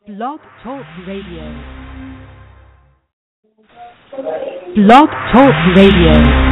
Blog Talk Radio. Blog Talk Radio.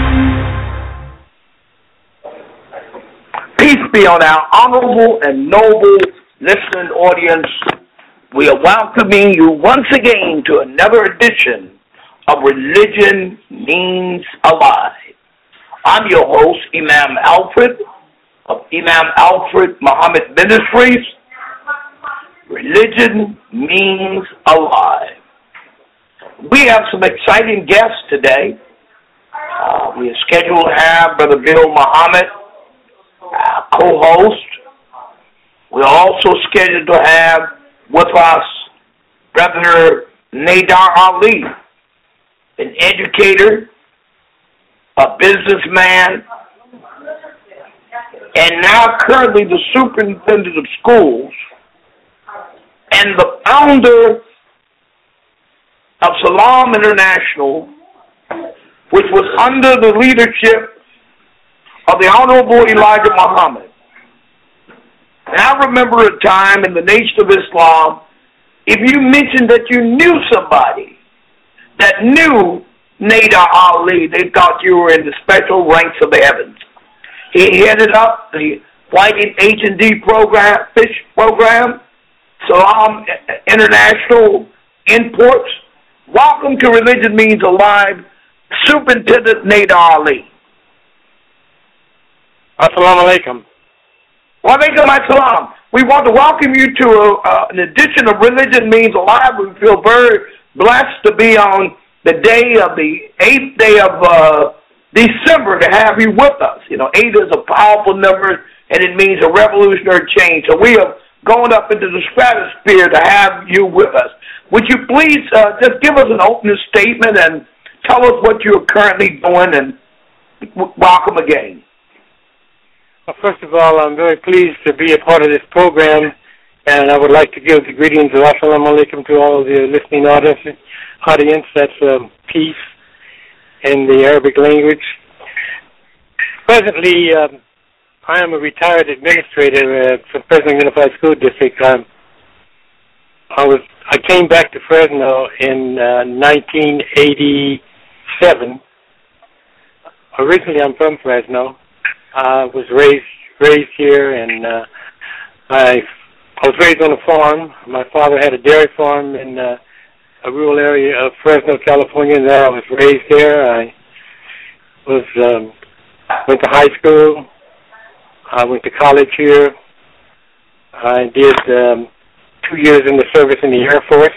Peace be on our honorable and noble listening audience. We are welcoming you once again to another edition of Religion Means Alive. I'm your host, Imam Alfred, of Imam Alfred Muhammad Ministries. Religion Means Alive. We have some exciting guests today. We are scheduled to have Brother Bill Muhammad, our co-host. We're also scheduled to have with us Brother Nadar Ali, an educator, a businessman, and now currently the superintendent of schools and the founder of Salam International, which was under the leadership of the Honorable Elijah Muhammad. And I remember a time in the Nation of Islam, if you mentioned that you knew somebody that knew Nadar Ali, they thought you were in the special ranks of the heavens. He headed up the White H&D program, fish program, Salam International Imports. Welcome to Religion Means Alive, Superintendent Nadar Ali. Assalamu alaikum. Wa alaikum assalam. We want to welcome you to an edition of Religion Means Alive. We feel very blessed to be on the day of the 8th day of December to have you with us. You know, 8 is a powerful number, and it means a revolutionary change. So we have gone up into the stratosphere to have you with us. Would you please just give us an opening statement and tell us what you're currently doing, and welcome again. Well, first of all, I'm very pleased to be a part of this program, and I would like to give the greetings of Assalamu alaikum to all of the listening audience. That's peace in the Arabic language. Presently, I am a retired administrator for Fresno Unified School District. I came back to Fresno in 1987. Originally, I'm from Fresno. I was raised here, and I was raised on a farm. My father had a dairy farm in a rural area of Fresno, California, and I was raised there. I went to high school. I went to college here. I did 2 years in the service in the Air Force.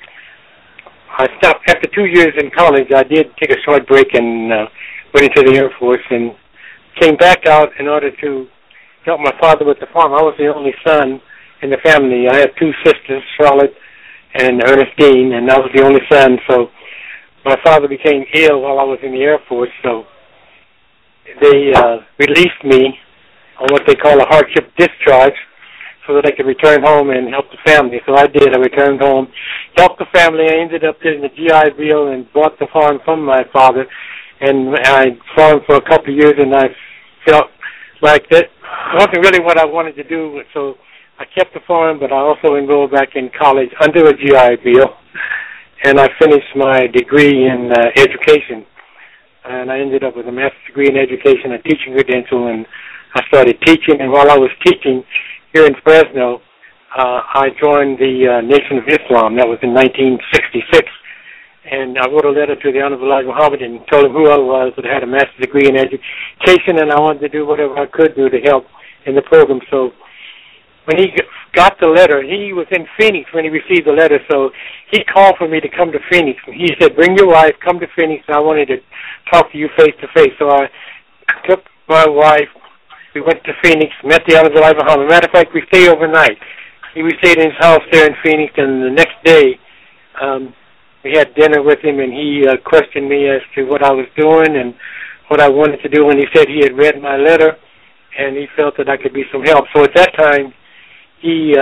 I stopped after 2 years in college. I did take a short break and went into the Air Force and came back out in order to help my father with the farm. I was the only son in the family. I had 2 sisters, Charlotte and Ernestine, and I was the only son. So my father became ill while I was in the Air Force, so they released me on what they call a hardship discharge so that I could return home and help the family. So I did. I returned home, helped the family. I ended up getting the GI Bill and bought the farm from my father. And I farmed for a couple of years, and I felt like that wasn't really what I wanted to do. So I kept the farm, but I also enrolled back in college under a GI Bill. And I finished my degree in education. And I ended up with a master's degree in education, a teaching credential, and I started teaching, and while I was teaching here in Fresno, I joined the Nation of Islam. That was in 1966, and I wrote a letter to the Honorable Elijah Muhammad and told him who I was, that I had a master's degree in education, and I wanted to do whatever I could do to help in the program. So when he got the letter, he was in Phoenix when he received the letter, so he called for me to come to Phoenix. He said, bring your wife, come to Phoenix, and I wanted to talk to you face to face. So I took my wife. We went to Phoenix, met the Honorable Elijah Muhammad. Matter of fact, we stayed overnight. We stayed in his house there in Phoenix, and the next day we had dinner with him, and he questioned me as to what I was doing and what I wanted to do, and he said he had read my letter, and he felt that I could be some help. So at that time, he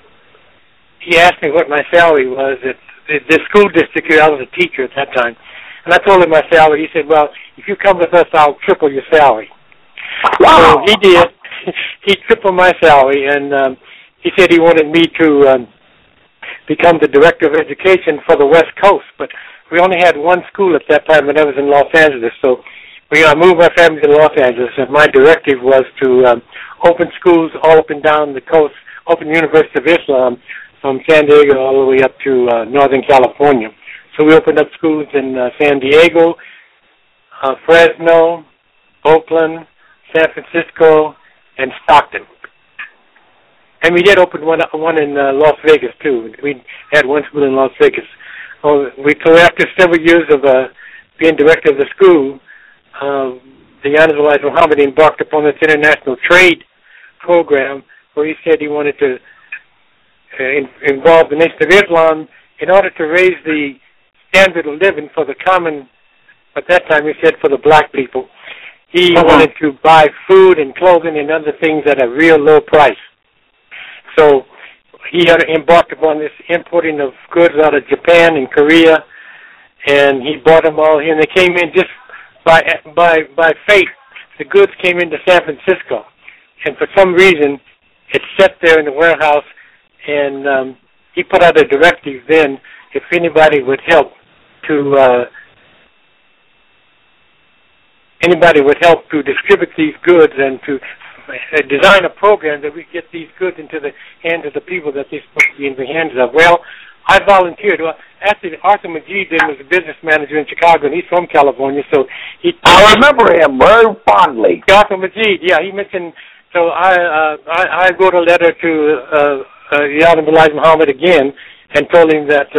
asked me what my salary was at the school district here. I was a teacher at that time. And I told him my salary. He said, well, if you come with us, I'll triple your salary. Wow. So he did. He tripled my salary, and he said he wanted me to become the director of education for the West Coast. But we only had one school at that time, and that was in Los Angeles. So I moved my family to Los Angeles, and my directive was to open schools all up and down the coast, open the University of Islam from San Diego all the way up to Northern California. So we opened up schools in San Diego, Fresno, Oakland, San Francisco, and Stockton. And we did open one in Las Vegas, too. We had one school in Las Vegas. So after several years of being director of the school, the Honorable Elijah Muhammad embarked upon this international trade program where he said he wanted to involve the Nation of Islam in order to raise the standard of living for the common, at that time he said for the black people. He wanted to buy food and clothing and other things at a real low price. So he had embarked upon this importing of goods out of Japan and Korea, and he bought them all here, and they came in just by fate. The goods came into San Francisco, and for some reason it sat there in the warehouse, and he put out a directive then if anybody would help to distribute these goods and to design a program that we get these goods into the hands of the people that they're supposed to be in the hands of. Well, I volunteered. Actually, Arthur Majid then was a business manager in Chicago, and he's from California, so I remember him very fondly. Arthur Majid, yeah, he mentioned. So I wrote a letter to the Honorable Elijah Muhammad again, and told him that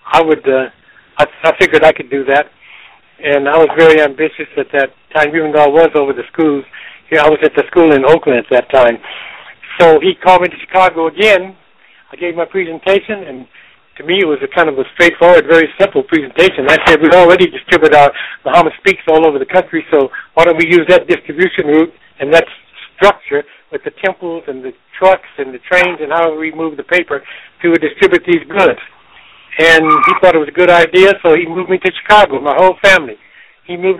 I figured I could do that, and I was very ambitious at that time, even though I was over the schools. I was at the school in Oakland at that time. So he called me to Chicago again. I gave my presentation, and to me it was a kind of a straightforward, very simple presentation. I said, we already distribute our Muhammad Speaks all over the country, so why don't we use that distribution route and that structure with the temples and the trucks and the trains and how we move the paper to distribute these goods. And he thought it was a good idea, so he moved me to Chicago, my whole family. He moved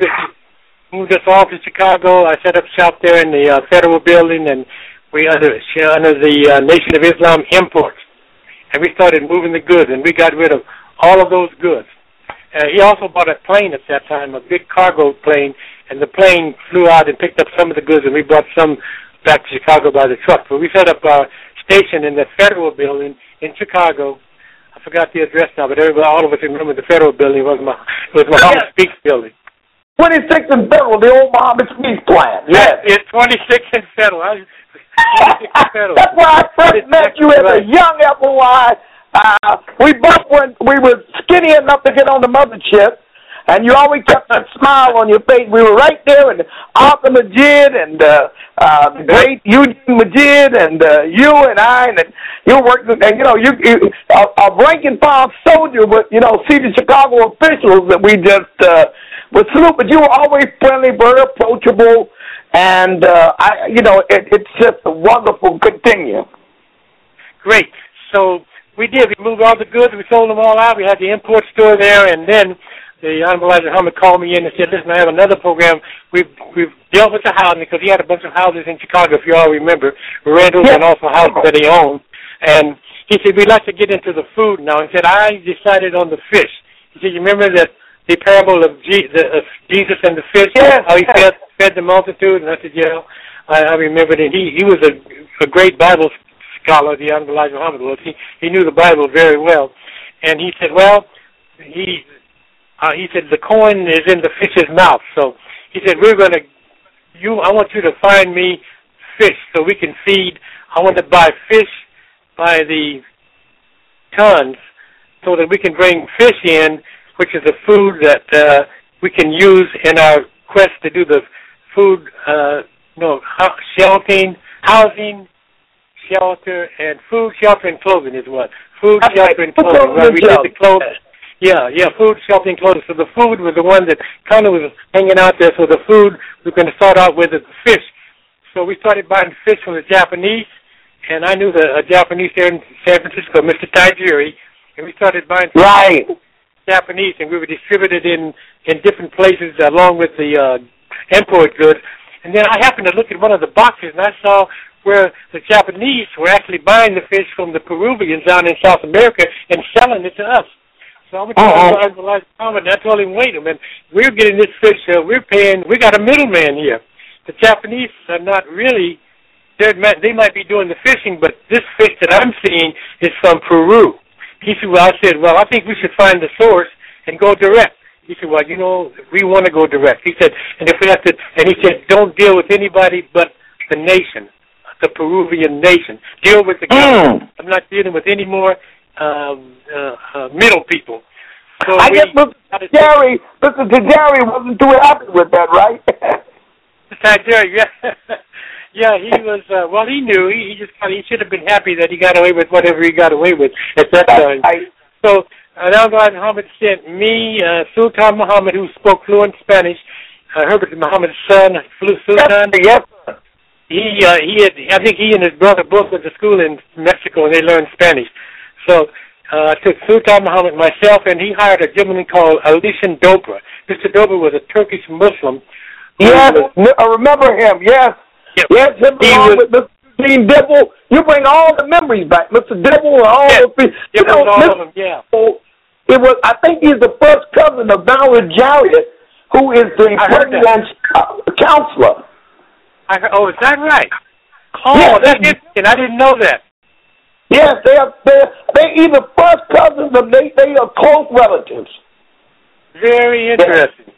us all to Chicago. I set up shop there in the Federal Building, and we under the Nation of Islam Imports. And we started moving the goods, and we got rid of all of those goods. He also bought a plane at that time, a big cargo plane, and the plane flew out and picked up some of the goods, and we brought some back to Chicago by the truck. But we set up our station in the Federal Building in Chicago. I forgot the address now, but all of us remember the Federal Building was Muhammad Speaks Building. 26 and Federal, the old Muhammad Speaks plant. Yes, it's 26 and Federal. 26 and Federal. That's where I first met you as a young FOI. We both we were skinny enough to get on the mothership, and you always kept that smile on your face. We were right there, and Arthur Majid and the great Eugene Majid and you and I, and you were working, and you a rank and file soldier with see the Chicago officials that we just would salute. But you were always friendly, very approachable, and it's just a wonderful continue. Great. So we did. We moved all the goods. We sold them all out. We had the import store there, and then the Honorable Elijah Muhammad called me in and said, listen, I have another program. We've dealt with the housing because he had a bunch of houses in Chicago, if you all remember, rentals and also houses that he owned. And he said, we'd like to get into the food now. He said, I decided on the fish. He said, you remember that the parable of Jesus and the fish, how he fed the multitude? And I said, yeah, I remembered it. He was a great Bible scholar, the Honorable Elijah Muhammad was. He knew the Bible very well. And he said, well, he said, the coin is in the fish's mouth. So he said, I want you to find me fish so we can feed. I want to buy fish by the tons so that we can bring fish in, which is a food that we can use in our quest to do the food, housing, shelter, and food, shelter, and clothing is what? Food, shelter, and clothing. Right? We did the clothing. Yeah, food, shelter, and clothing. So the food was the one that kind of was hanging out there. So the food we're going to start out with is the fish. So we started buying fish from the Japanese, and I knew a Japanese there in San Francisco, Mr. Tajiri, and we started buying fish Japanese, and we were distributed in different places along with the import goods. And then I happened to look at one of the boxes, and I saw where the Japanese were actually buying the fish from the Peruvians down in South America and selling it to us. So I went to Elijah Muhammad, and I told him, wait a minute, we're getting this fish, we got a middleman here. The Japanese are not really, they might be doing the fishing, but this fish that I'm seeing is from Peru. He said, I said, I think we should find the source and go direct. He said, we want to go direct. He said, and if we have to, and he said, don't deal with anybody but the nation, the Peruvian nation. Deal with the government. I'm not dealing with any more middle people. So I guess Mr. Jerry wasn't too happy with that, right? Mr. Jerry, yeah. Yeah, he was, he knew. He should have been happy that he got away with whatever he got away with at that time. Right. So, Elijah Muhammad sent me, Sultan Muhammad, who spoke fluent Spanish, Herbert Muhammad's son, Sultan. Yes. I think he and his brother both went to school in Mexico, and they learned Spanish. So, I took Sultan Muhammad, myself, and he hired a gentleman called Alishan Dobra. Mr. Dobra was a Turkish Muslim. Yes, I remember him, yes. Yep. Yes, him along with Mr. Dean Dibble. You bring all the memories back. Mr. Dibble and all of them, yeah. It was, I think he's the first cousin of Valerie Jarrett, who is the president's counselor. Is that right? Oh, yes, that's interesting. I didn't know that. Yes, they're either first cousins or they are close relatives. Very interesting.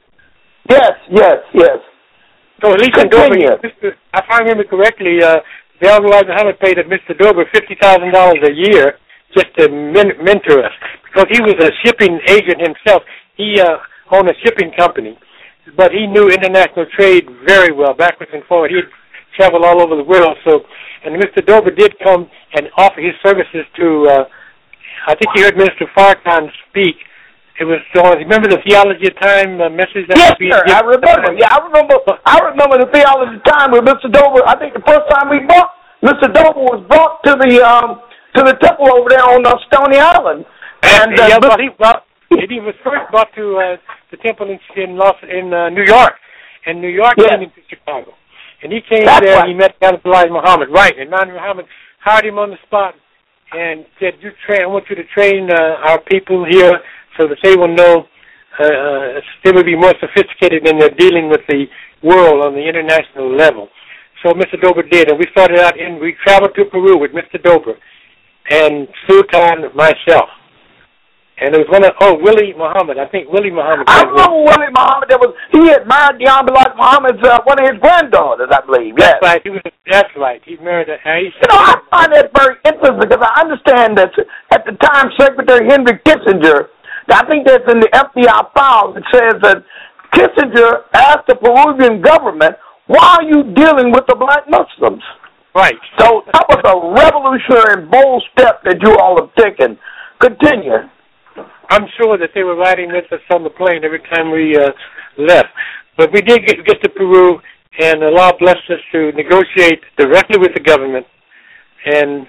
Yes. So at least if I remember correctly, Elijah Muhammad paid Mr. Dober $50,000 a year just to mentor us, because he was a shipping agent himself. He owned a shipping company, but he knew international trade very well, backwards and forward. He'd travel all over the world. So, and Mr. Dober did come and offer his services to, I think you heard Minister Farrakhan speak. It was remember the Theology of Time message? Yes, sir. I remember. Yeah, I remember the Theology of Time with Mr. Dober. I think the first time Mr. Dober was brought to the temple over there on Stony Island. And he was first brought to the temple in New York, and New York came into Chicago, and he came there. Right. And he met Elijah Muhammad, right? And Elijah Muhammad hired him on the spot and said, I want you to train our people here, so that they will know, they will be more sophisticated in their dealing with the world on the international level. So Mr. Dober did, and we started out we traveled to Peru with Mr. Dober and Sultan, myself. And it was Willie Muhammad. I think Willie Muhammad. I remember Willie Muhammad. He had married the Elijah Muhammad's, one of his granddaughters, I believe. Yes. That's right. That's right. He married Aisha. I find that very interesting, because I understand that at the time Secretary Henry Kissinger, I think that's in the FBI files. It says that Kissinger asked the Peruvian government, why are you dealing with the black Muslims? Right. So that was a revolutionary and bold step that you all have taken. Continue. I'm sure that they were riding with us on the plane every time we left. But we did get to Peru, and Allah blessed us to negotiate directly with the government. And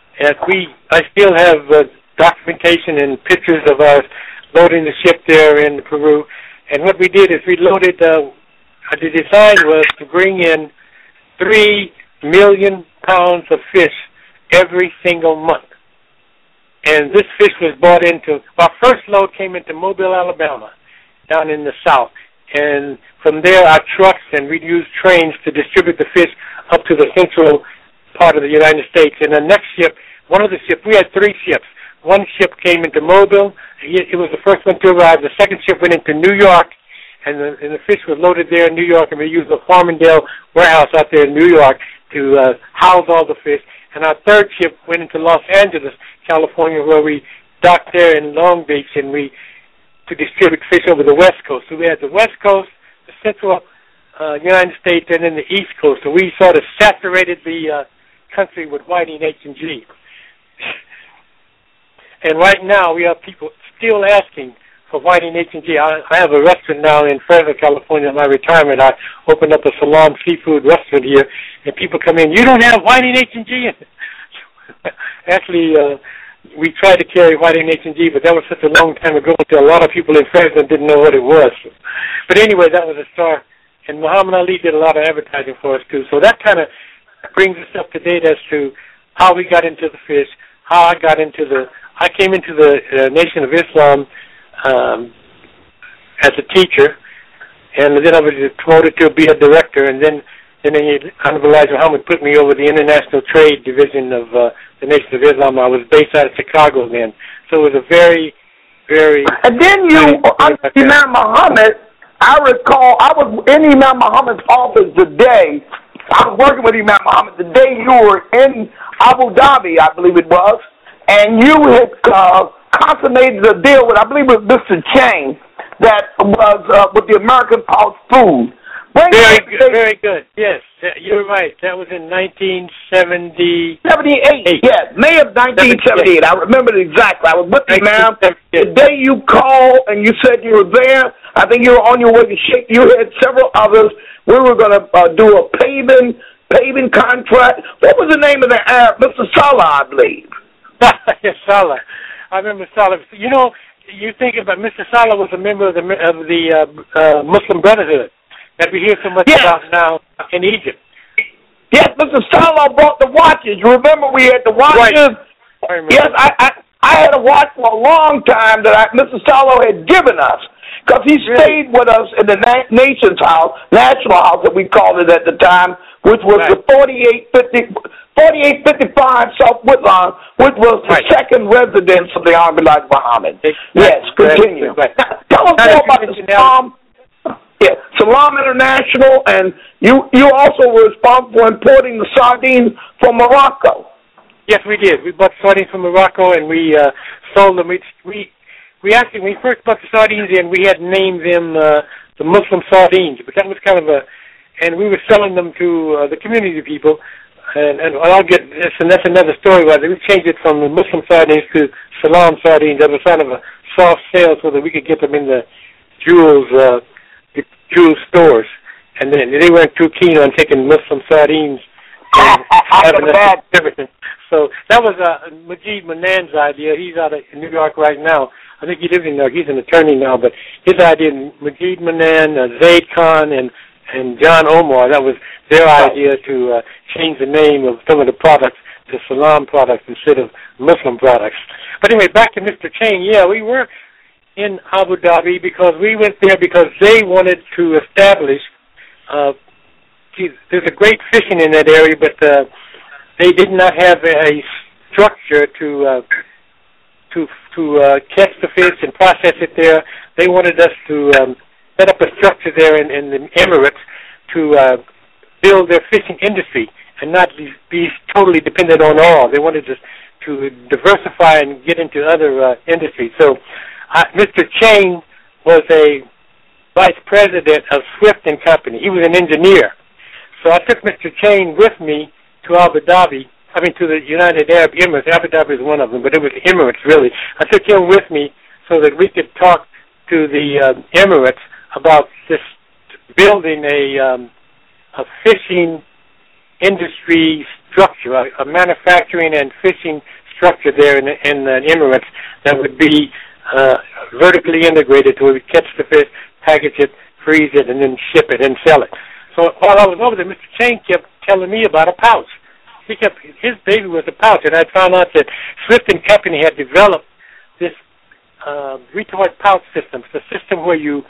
I still have documentation and pictures of us loading the ship there in Peru. And what we did is we loaded, the design was to bring in 3 million pounds of fish every single month. And this fish was brought our first load came into Mobile, Alabama, down in the south. And from there, our trucks, and we'd use trains to distribute the fish up to the central part of the United States. And the next ship, we had 3 ships. One ship came into Mobile. It was the first one to arrive. The second ship went into New York, and the fish was loaded there in New York, and we used the Farmingdale warehouse out there in New York to house all the fish. And our third ship went into Los Angeles, California, where we docked there in Long Beach, and to distribute fish over the West Coast. So we had the West Coast, the Central United States, and then the East Coast. So we sort of saturated the country with whiting H&G. And right now, we have people still asking for whiting H&G. I have a restaurant now in Fresno, California. In my retirement, I opened up a Salam seafood restaurant here, and people come in, you don't have whiting H&G? Actually, we tried to carry whiting H&G, but that was such a long time ago that a lot of people in Fresno didn't know what it was. But anyway, that was a start. And Muhammad Ali did a lot of advertising for us, too. So that kind of brings us up to date as to how we got into the fish, how I came into the Nation of Islam as a teacher, and then I was promoted to be a director, and then Honorable Elijah Muhammad put me over the International Trade Division of the Nation of Islam. I was based out of Chicago then, so it was a very, very... And then you, under Imam Muhammad, I recall, I was in Imam Muhammad's office the day, I was working with Imam Muhammad the day you were in Abu Dhabi, I believe it was, and you had consummated a deal with, I believe it was Mr. Chang, that was with the American Pulse Food. Very good. Yes, you're right. That was in 1978. 78, yes. May of 1978. I remember it exactly. I was with you, ma'am. The day you called and you said you were there, I think you were on your way to Sheikh. You had several others. We were going to do a paving contract. What was the name of the Arab? Mr. Salah, I believe. Yes, Salah. I remember Salah. You know, you think about Mr. Salah was a member of the Muslim Brotherhood that we hear so much about now in Egypt. Yes, Mr. Salah brought the watches. You remember we had the watches? Right. Yes, I had a watch for a long time that Mr. Salah had given us because he stayed with us in the National House that we called it at the time, which was the 4855 South Woodlawn, which was the second residence of the Honorable Elijah Muhammad. Yes, continue. Right. Tell us more about the Salam. Yeah, Salam International, and you also were responsible for importing the sardines from Morocco. Yes, we did. We bought sardines from Morocco, and we sold them. We actually, when we first bought the sardines in, we had named them the Muslim sardines, but that was kind of and we were selling them to the community people, and I'll get this, and that's another story. Whether we changed it from the Muslim sardines to Salam sardines, that was kind of a soft sale so that we could get them in the Jews' stores, and then they weren't too keen on taking Muslim sardines and having everything. So that was Majid Manan's idea. He's out of New York right now. I think he lives in New York. He's an attorney now, but his idea, Majid Manan, Zaid Khan, and John Omar, that was their idea to change the name of some of the products to Salam products instead of Muslim products. But anyway, back to Mr. Chang. Yeah, we were in Abu Dhabi because we went there because they wanted to establish, there's a great fishing in that area, but they did not have a structure to catch the fish and process it there. They wanted us to set up a structure there in the Emirates to build their fishing industry and not be totally dependent on oil. They wanted us to diversify and get into other industries. So Mr. Chang was a vice president of Swift & Company. He was an engineer. So I took Mr. Chang with me to Abu Dhabi, to the United Arab Emirates. Abu Dhabi is one of them, but it was the Emirates, really. I took him with me so that we could talk to the Emirates about this building a fishing industry structure, a manufacturing and fishing structure there in the Emirates that would be vertically integrated to where we catch the fish, package it, freeze it, and then ship it and sell it. So while I was over there, Mr. Chang kept telling me about a pouch. His baby was a pouch, and I found out that Swift & Company had developed this retort pouch system. It's a system where you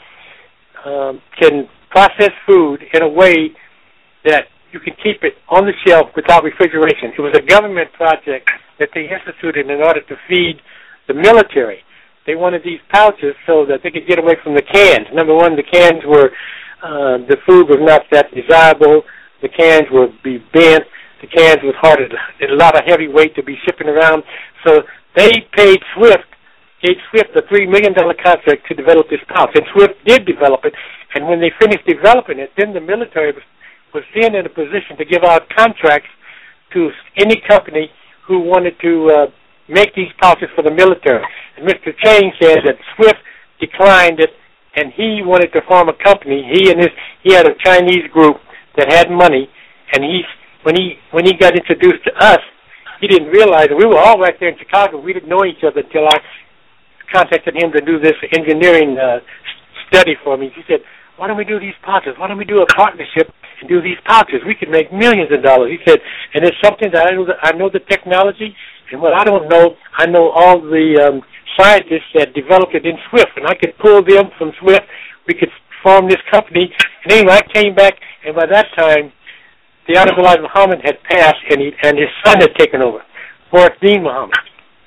can process food in a way that you can keep it on the shelf without refrigeration. It was a government project that they instituted in order to feed the military. They wanted these pouches so that they could get away from the cans. Number one, the cans were, the food was not that desirable. The cans would be bent. The cans was hard, a lot of heavy weight to be shipping around. So they gave Swift a $3 million contract to develop this pouch. And Swift did develop it. And when they finished developing it, then the military was then in a position to give out contracts to any company who wanted to make these pouches for the military. And Mr. Chang said that Swift declined it, and he wanted to form a company. He had a Chinese group that had money, and when he got introduced to us, he didn't realize that we were all right there in Chicago. We didn't know each other until I contacted him to do this engineering study for me. He said, "Why don't we do these pouches? Why don't we do a partnership and do these pouches. We could make millions of dollars. He said, and it's something that I know the technology, and what I don't know, I know all the scientists that developed it in Swift, and I could pull them from Swift. We could form this company. And anyway, I came back, and by that time, the Honorable Elijah Muhammad had passed, and his son had taken over, Morris Dean Muhammad.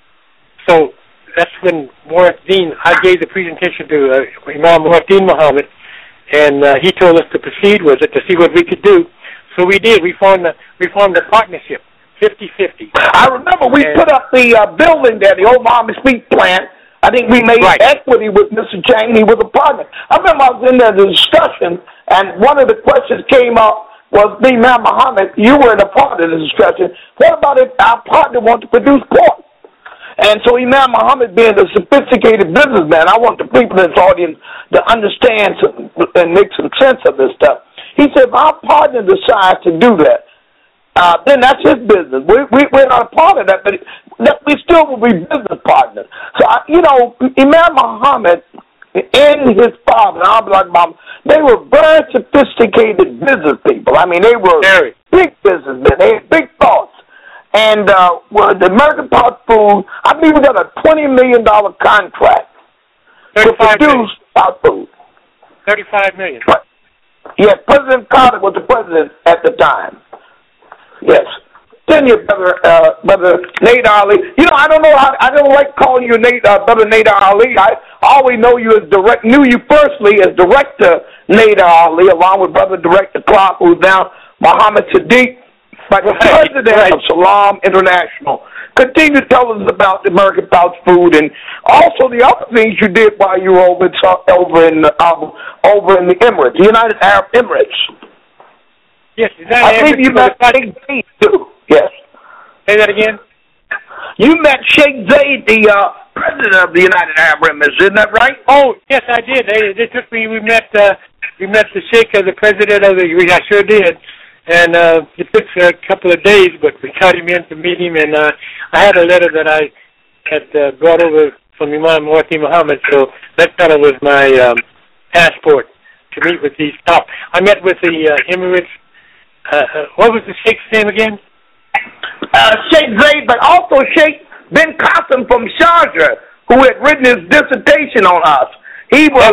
So that's when Morris Dean, I gave the presentation to Imam Morris Dean Muhammad, and he told us to proceed with it to see what we could do. So we did. We formed a partnership, 50-50. I remember we put up the building there, the old Muhammad Speak plant. I think we made equity with Mr. Chang. He was a partner. I remember I was in there, the discussion, and one of the questions came up was, Imam Muhammad, you were in a part of the discussion. What about if our partner wants to produce pork? And so Imam Muhammad, being a sophisticated businessman, I want the people in this audience to understand and make some sense of this stuff. He said, if our partner decides to do that, then that's his business. We're not a part of that, but we still will be business partners. So, Imam Muhammad and his father, they were very sophisticated business people. I mean, they were big businessmen. They had big thoughts. And the American Pot Food, I believe we got a $20 million contract to produce pot food. $35 million. Yes, President Carter was the president at the time. Yes. Continue, brother Nate Ali. I don't know how, I don't like calling you brother Nate Ali. I always know you knew you personally as Director Nate Ali, along with brother Director Clark, who's now Muhammad Sadiq, but the president of Salam International. Continue to tell us about the American Pouch Food and also the other things you did while you were over in the Emirates, the United Arab Emirates. Yes, I believe you met Sheikh Zayed, too. Yes. Say that again? You met Sheikh Zayed, the president of the United Arab Emirates, isn't that right? Oh, yes, I did. They took me. We met the Sheikh, the president of I sure did. And it took a couple of days, but we got him in to meet him. And I had a letter that I had brought over from Imam Morsi Muhammad, so that kind of was my passport to meet with these top. I met with the Emirates. What was the Sheikh's name again? Sheikh Zayed, but also Sheikh bin Qasim from Sharjah, who had written his dissertation on us. He was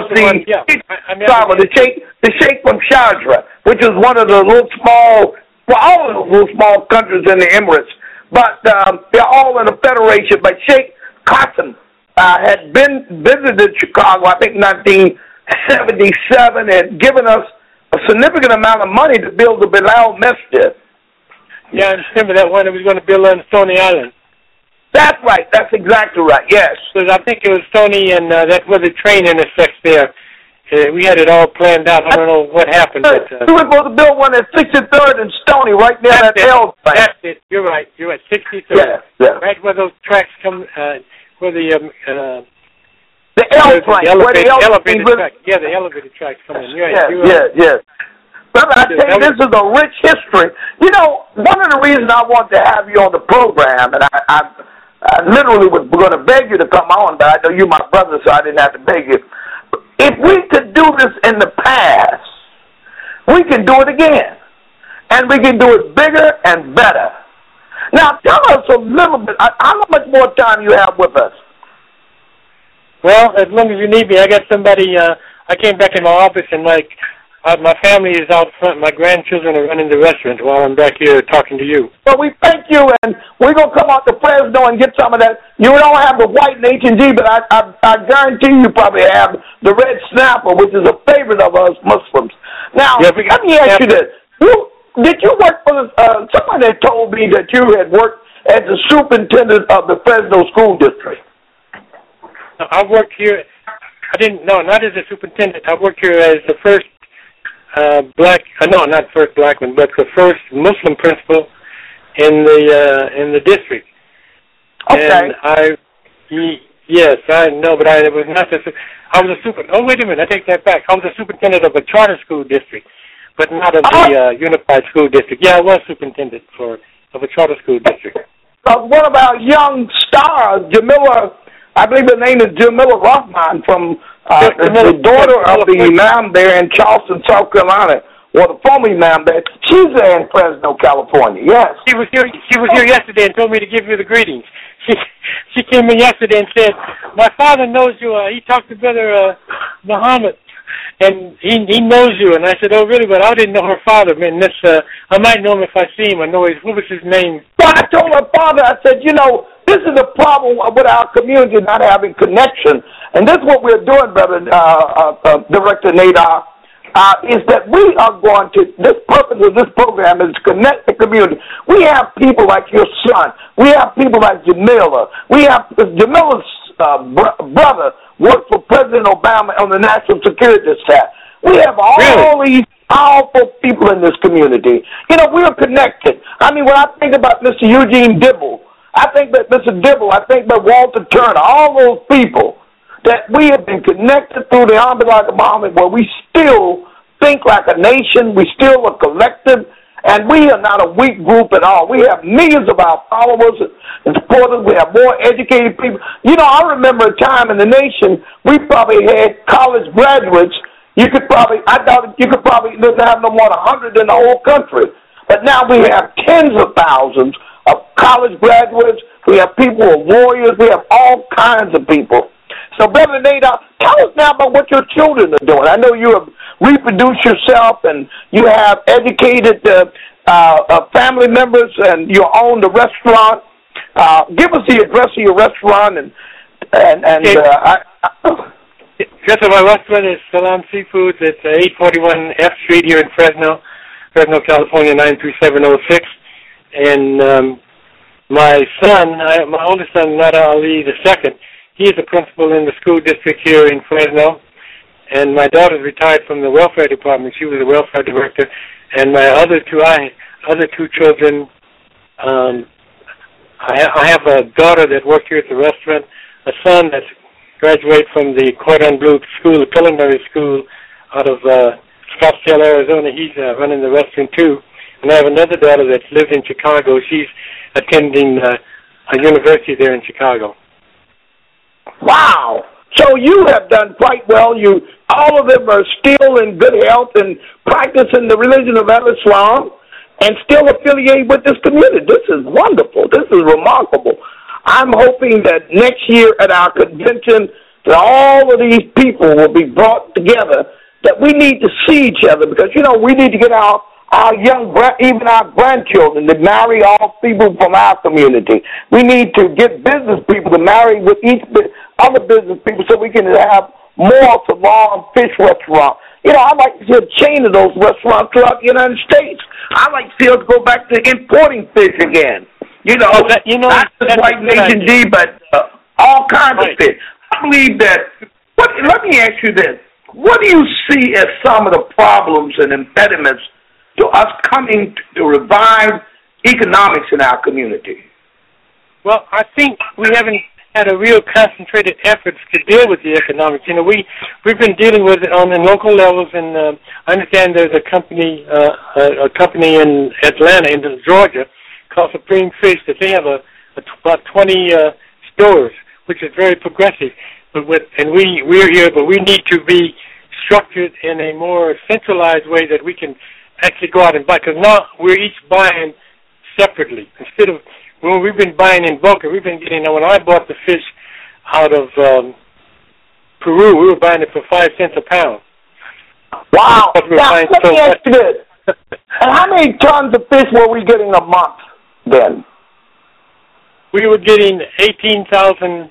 the Sheikh from Sharjah, which is one of the little small, all of the little small countries in the Emirates. But they're all in a federation. But Sheikh Qasim had visited Chicago, I think 1977, and given us a significant amount of money to build the Bilal Masjid. Yeah, I remember that one that was going to build on Stony Island. That's right. That's exactly right. Yes. Because I think it was Stony, and that was a train intersects there. We had it all planned out. I don't know what happened. But, we were supposed to build one at 63rd and Stony, right near that L plant. That's it. You're right. 63rd. Yeah. Right where those tracks come, where the L plant. The elevator track. Yeah, the elevator tracks come in. Yeah. Brother, I tell you, this is a rich history. One of the reasons I want to have you on the program, and I literally was going to beg you to come on, but I know you're my brother, so I didn't have to beg you. If we could do this in the past, we can do it again. And we can do it bigger and better. Now, tell us a little bit, how much more time you have with us? Well, as long as you need me. I got somebody, I came back in my office and my family is out front. My grandchildren are running the restaurant while I'm back here talking to you. Well, we thank you, and we're going to come out to Fresno and get some of that. You don't have the white and H&G, but I guarantee you probably have the red snapper, which is a favorite of us Muslims. Now, let me ask you this. Did you work for somebody that told me that you had worked as the superintendent of the Fresno School District? I worked here. Not as a superintendent. I worked here as the first not first black one, but the first Muslim principal in the district. Okay. And yes, I know, but I was not I was a oh, wait a minute, I take that back. I was a superintendent of a charter school district, but not of the unified school district. Yeah, I was superintendent of a charter school district. One of our young stars, Jamila, I believe her name is Jamila Rahman from the daughter of the imam there in Charleston, South Carolina, or the former Imam Bey. She's there in Fresno, California. Yes. She was here yesterday and told me to give you the greetings. She came in yesterday and said, "My father knows you. He talked to Brother Muhammad, and he knows you." And I said, "Oh, really?" But I didn't know her father. Man, I might know him if I see him. I know what was his name? Well, I told my father, I said, this is the problem with our community not having connection. And this is what we're doing, Brother Director Nadar, is that we are going to, this purpose of this program is to connect the community. We have people like your son. We have people like Jamila. We have Jamila's brother worked for President Obama on the National Security Staff. We have all these powerful people in this community. We're connected. I mean, when I think about Mr. Eugene Dibble, I think that Mr. Dibble, I think about Walter Turner, all those people, that we have been connected through the Army like Muhammad, where we still think like a nation, we still are collective, and we are not a weak group at all. We have millions of our followers and supporters. We have more educated people. I remember a time in the nation, we probably had college graduates. I thought you could probably have no more than 100 in the whole country. But now we have tens of thousands of college graduates. We have people who are warriors. We have all kinds of people. So, Brother Nadar, tell us now about what your children are doing. I know you have reproduced yourself and you have educated family members and you own the restaurant. Give us the address of your restaurant Address of my restaurant is Salam Seafoods. It's 841 F Street here in Fresno, California, 93706. And my son, my oldest son, Nada Ali II, he is a principal in the school district here in Fresno. And my daughter's retired from the welfare department. She was a welfare director. And my other two children, I have a daughter that works here at the restaurant, a son that's graduated from the Cordon Bleu School, the culinary school out of Scottsdale, Arizona. He's running the restaurant too. And I have another daughter that lives in Chicago. She's attending a university there in Chicago. Wow. So you have done quite well. All of them are still in good health and practicing the religion of Islam and still affiliated with this community. This is wonderful. This is remarkable. I'm hoping that next year at our convention that all of these people will be brought together, that we need to see each other because, we need to get our even our grandchildren to marry all people from our community. We need to get business people to marry with other business people so we can have more Salam fish restaurants. I'd like to see a chain of those restaurants throughout the United States. I'd like to see us go back to importing fish again. Not just white Nation D, but all kinds of fish. I believe that. Let me ask you this. What do you see as some of the problems and impediments to us coming to revive economics in our community? Well, I think we haven't had a real concentrated efforts to deal with the economics. We've been dealing with it on the local levels, and I understand there's a company in Atlanta, in Georgia, called Supreme Fish, that they have about 20 stores, which is very progressive. We're here, but we need to be structured in a more centralized way that we can actually go out and buy. Because now we're each buying separately instead of when we've been buying in bulk. We've been getting. When I bought the fish out of Peru, we were buying it for 5 cents a pound. Wow! Now, let me ask you this: and how many tons of fish were we getting a month then? We were getting 18,000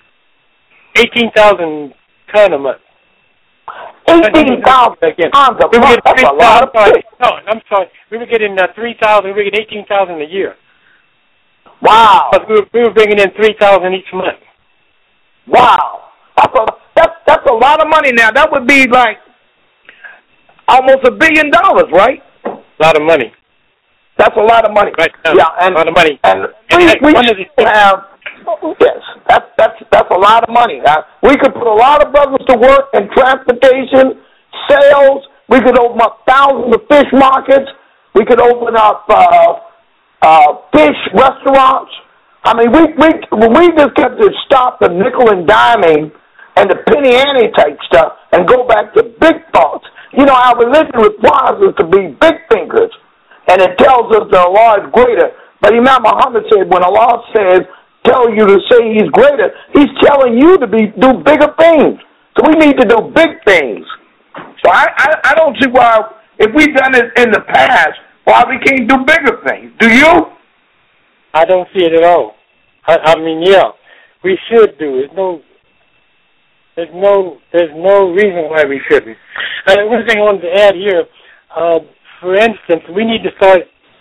ton a month. 18,000 tons a month. That's a lot of fish. No, I'm sorry. We were getting 3,000. We were getting 18,000 a year. Wow. But we were bringing in 3,000 each month. Wow. That's a lot of money now. That would be like almost $1 billion, right? A lot of money. That's a lot of money. Right. Yeah, and a lot of money. And we have. Yes, that's a lot of money. We could put a lot of brothers to work in transportation, sales. We could open up thousands of fish markets. We could open up fish restaurants. I mean, we just got to stop the nickel and diming and the penny ante type stuff and go back to big thoughts. You know, our religion requires us to be big thinkers, and it tells us that Allah is greater. But Imam Muhammad said, when Allah says, tell you to say He's greater, He's telling you to do bigger things. So we need to do big things. So I don't see why, if we've done it in the past, why we can't do bigger things. Do you? I don't see it at all. I mean, yeah, we should do it. There's no reason why we shouldn't. And one thing I wanted to add here, for instance, we need to start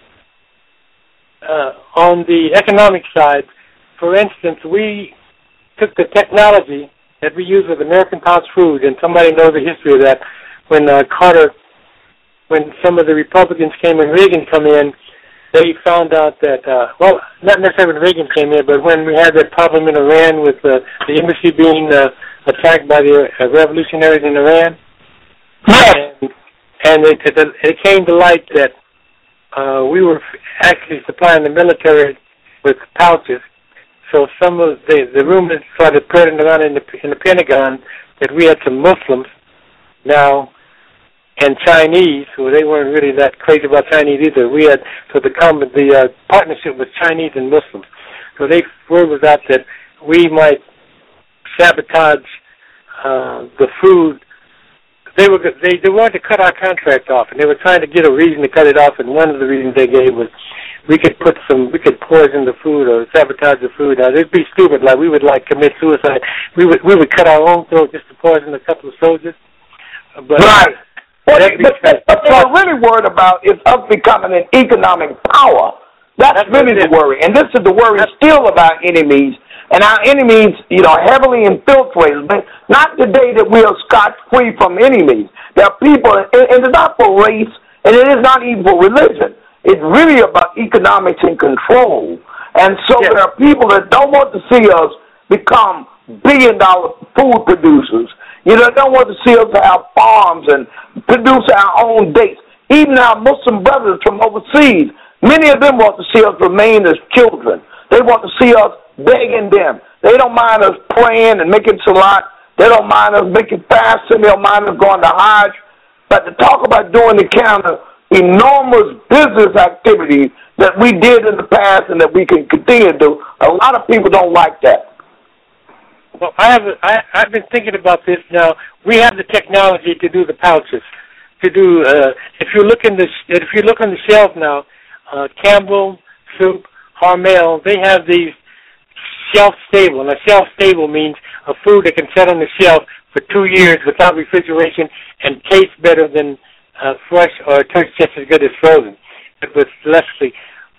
on the economic side. For instance, we took the technology that we use with American House Food, and somebody knows the history of that. When some of the Republicans came and Reagan come in, they found out that, well, not necessarily when Reagan came in, but when we had that problem in Iran with the embassy being attacked by the revolutionaries in Iran. And it came to light that we were actually supplying the military with pouches. So some of the rumors started spreading around in the Pentagon that we had some Muslims now and Chinese, who they weren't really that crazy about Chinese either. We had the partnership with Chinese and Muslims. So word was out that we might sabotage the food. They wanted to cut our contract off, and they were trying to get a reason to cut it off. And one of the reasons they gave was we could poison the food or sabotage the food. Now it'd be stupid, like we would commit suicide. We would cut our own throat just to poison a couple of soldiers. But, right. But what we're really worried about is us becoming an economic power. That's really the worry. And this is the worry still of our enemies. And our enemies, heavily infiltrated. But not the day that we are scot-free from enemies. There are people, and it's not for race, and it is not even for religion. It's really about economics and control. And so there are people that don't want to see us become billion-dollar food producers. They don't want to see us have farms and produce our own dates. Even our Muslim brothers from overseas, many of them want to see us remain as children. They want to see us begging them. They don't mind us praying and making salat. They don't mind us making fasting. They don't mind us going to Hajj. But to talk about doing the kind of enormous business activities that we did in the past and that we can continue to do, a lot of people don't like that. Well, I've been thinking about this now. We have the technology to do the pouches. To do if you look on the shelf now, Campbell Soup, Hormel, they have these shelf stable. And a shelf stable means a food that can sit on the shelf for 2 years without refrigeration and taste better than fresh, or tastes just as good as frozen. But with Leslie,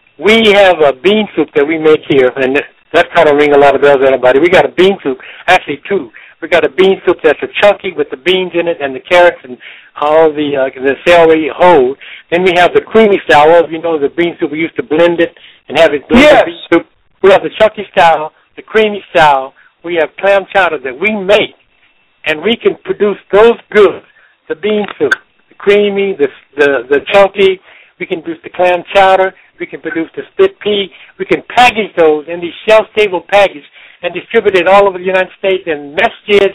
we have a bean soup that we make here, and that kind of ring a lot of bells with everybody. We got a bean soup, actually two. We got a bean soup that's a chunky with the beans in it and the carrots and all the celery whole. Then we have the creamy style. All of you know the bean soup, we used to blend it and have it blended bean soup. We have the chunky style, the creamy style. We have clam chowder that we make, and we can produce those goods, the bean soup, the creamy, the chunky. We can produce the clam chowder. We can produce the split pea. We can package those in these shelf-stable packages and distribute it all over the United States. And masjids,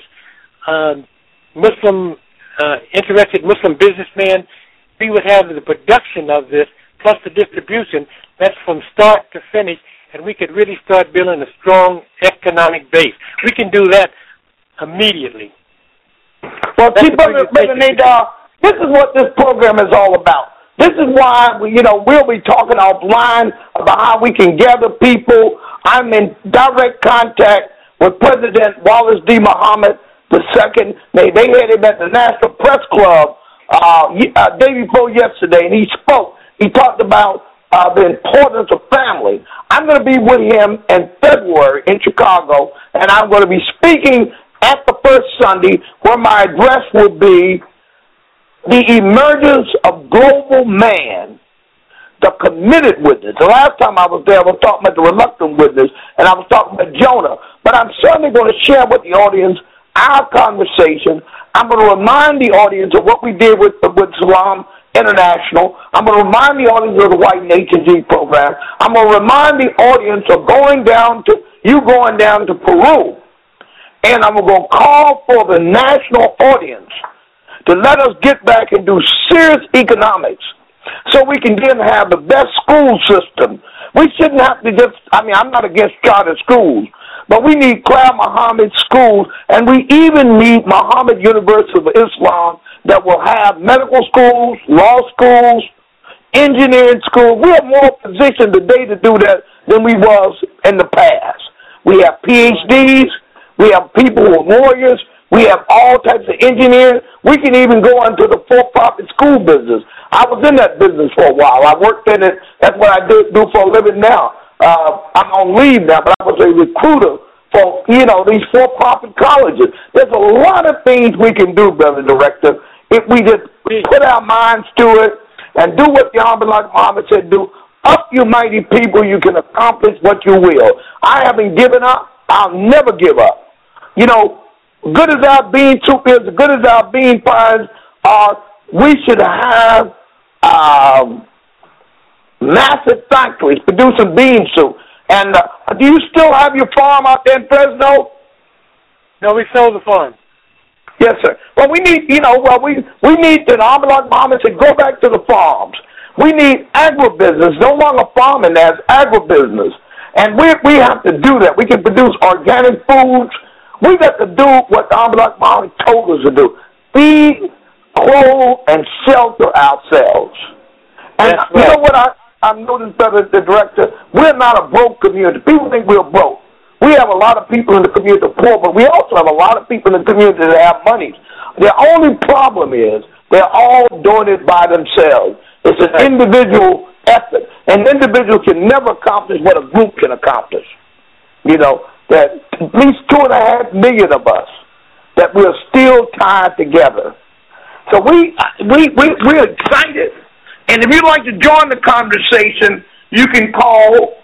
interested Muslim businessmen, we would have the production of this plus the distribution. That's from start to finish, and we could really start building a strong economic base. We can do that immediately. Well, Brother Nadar, this is what this program is all about. This is why we'll be talking offline about how we can gather people. I'm in direct contact with President Wallace D. Muhammad II. They had him at the National Press Club day before yesterday, and he spoke. He talked about the importance of family. I'm going to be with him in February in Chicago, and I'm going to be speaking at the first Sunday where my address will be the emergence of global man, the committed witness. The last time I was there, I was talking about the reluctant witness, and I was talking about Jonah. But I'm certainly going to share with the audience our conversation. I'm going to remind the audience of what we did with Salam International. I'm going to remind the audience of the White Nation G program. I'm going to remind the audience of going down to Peru. And I'm going to call for the national audience to let us get back and do serious economics so we can then have the best school system. We shouldn't have to just, I'm not against charter schools, but we need Claire Muhammad schools, and we even need Muhammad University of Islam that will have medical schools, law schools, engineering schools. We are more positioned today to do that than we was in the past. We have PhDs. We have people who are lawyers. We have all types of engineers. We can even go into the for-profit school business. I was in that business for a while. I worked in it. That's what I do for a living now. I'm on leave now, but I was a recruiter for, these for-profit colleges. There's a lot of things we can do, Brother Director, if we just put our minds to it and do what the Honorable Muhammad said do. Up, you mighty people, you can accomplish what you will. I haven't given up. I'll never give up. Good as our bean soup is, good as our bean pies are, we should have massive factories producing bean soup. And do you still have your farm out there in Fresno? No, we sold the farm. Yes, sir. Well, we need, we need the Honorable Muhammad said, go back to the farms. We need agribusiness, no longer farming as agribusiness. And we have to do that. We can produce organic foods. We got to do what the Honorable Muhammad told us to do. Feed, clothe, and shelter ourselves. And you know what I've noticed, Brother the Director? We're not a broke community. People think we're broke. We have a lot of people in the community that are poor, but we also have a lot of people in the community that have money. The only problem is they're all doing it by themselves. It's an individual effort. An individual can never accomplish what a group can accomplish. That at least 2.5 million of us, that we're still tied together. So we're excited. And if you'd like to join the conversation, you can call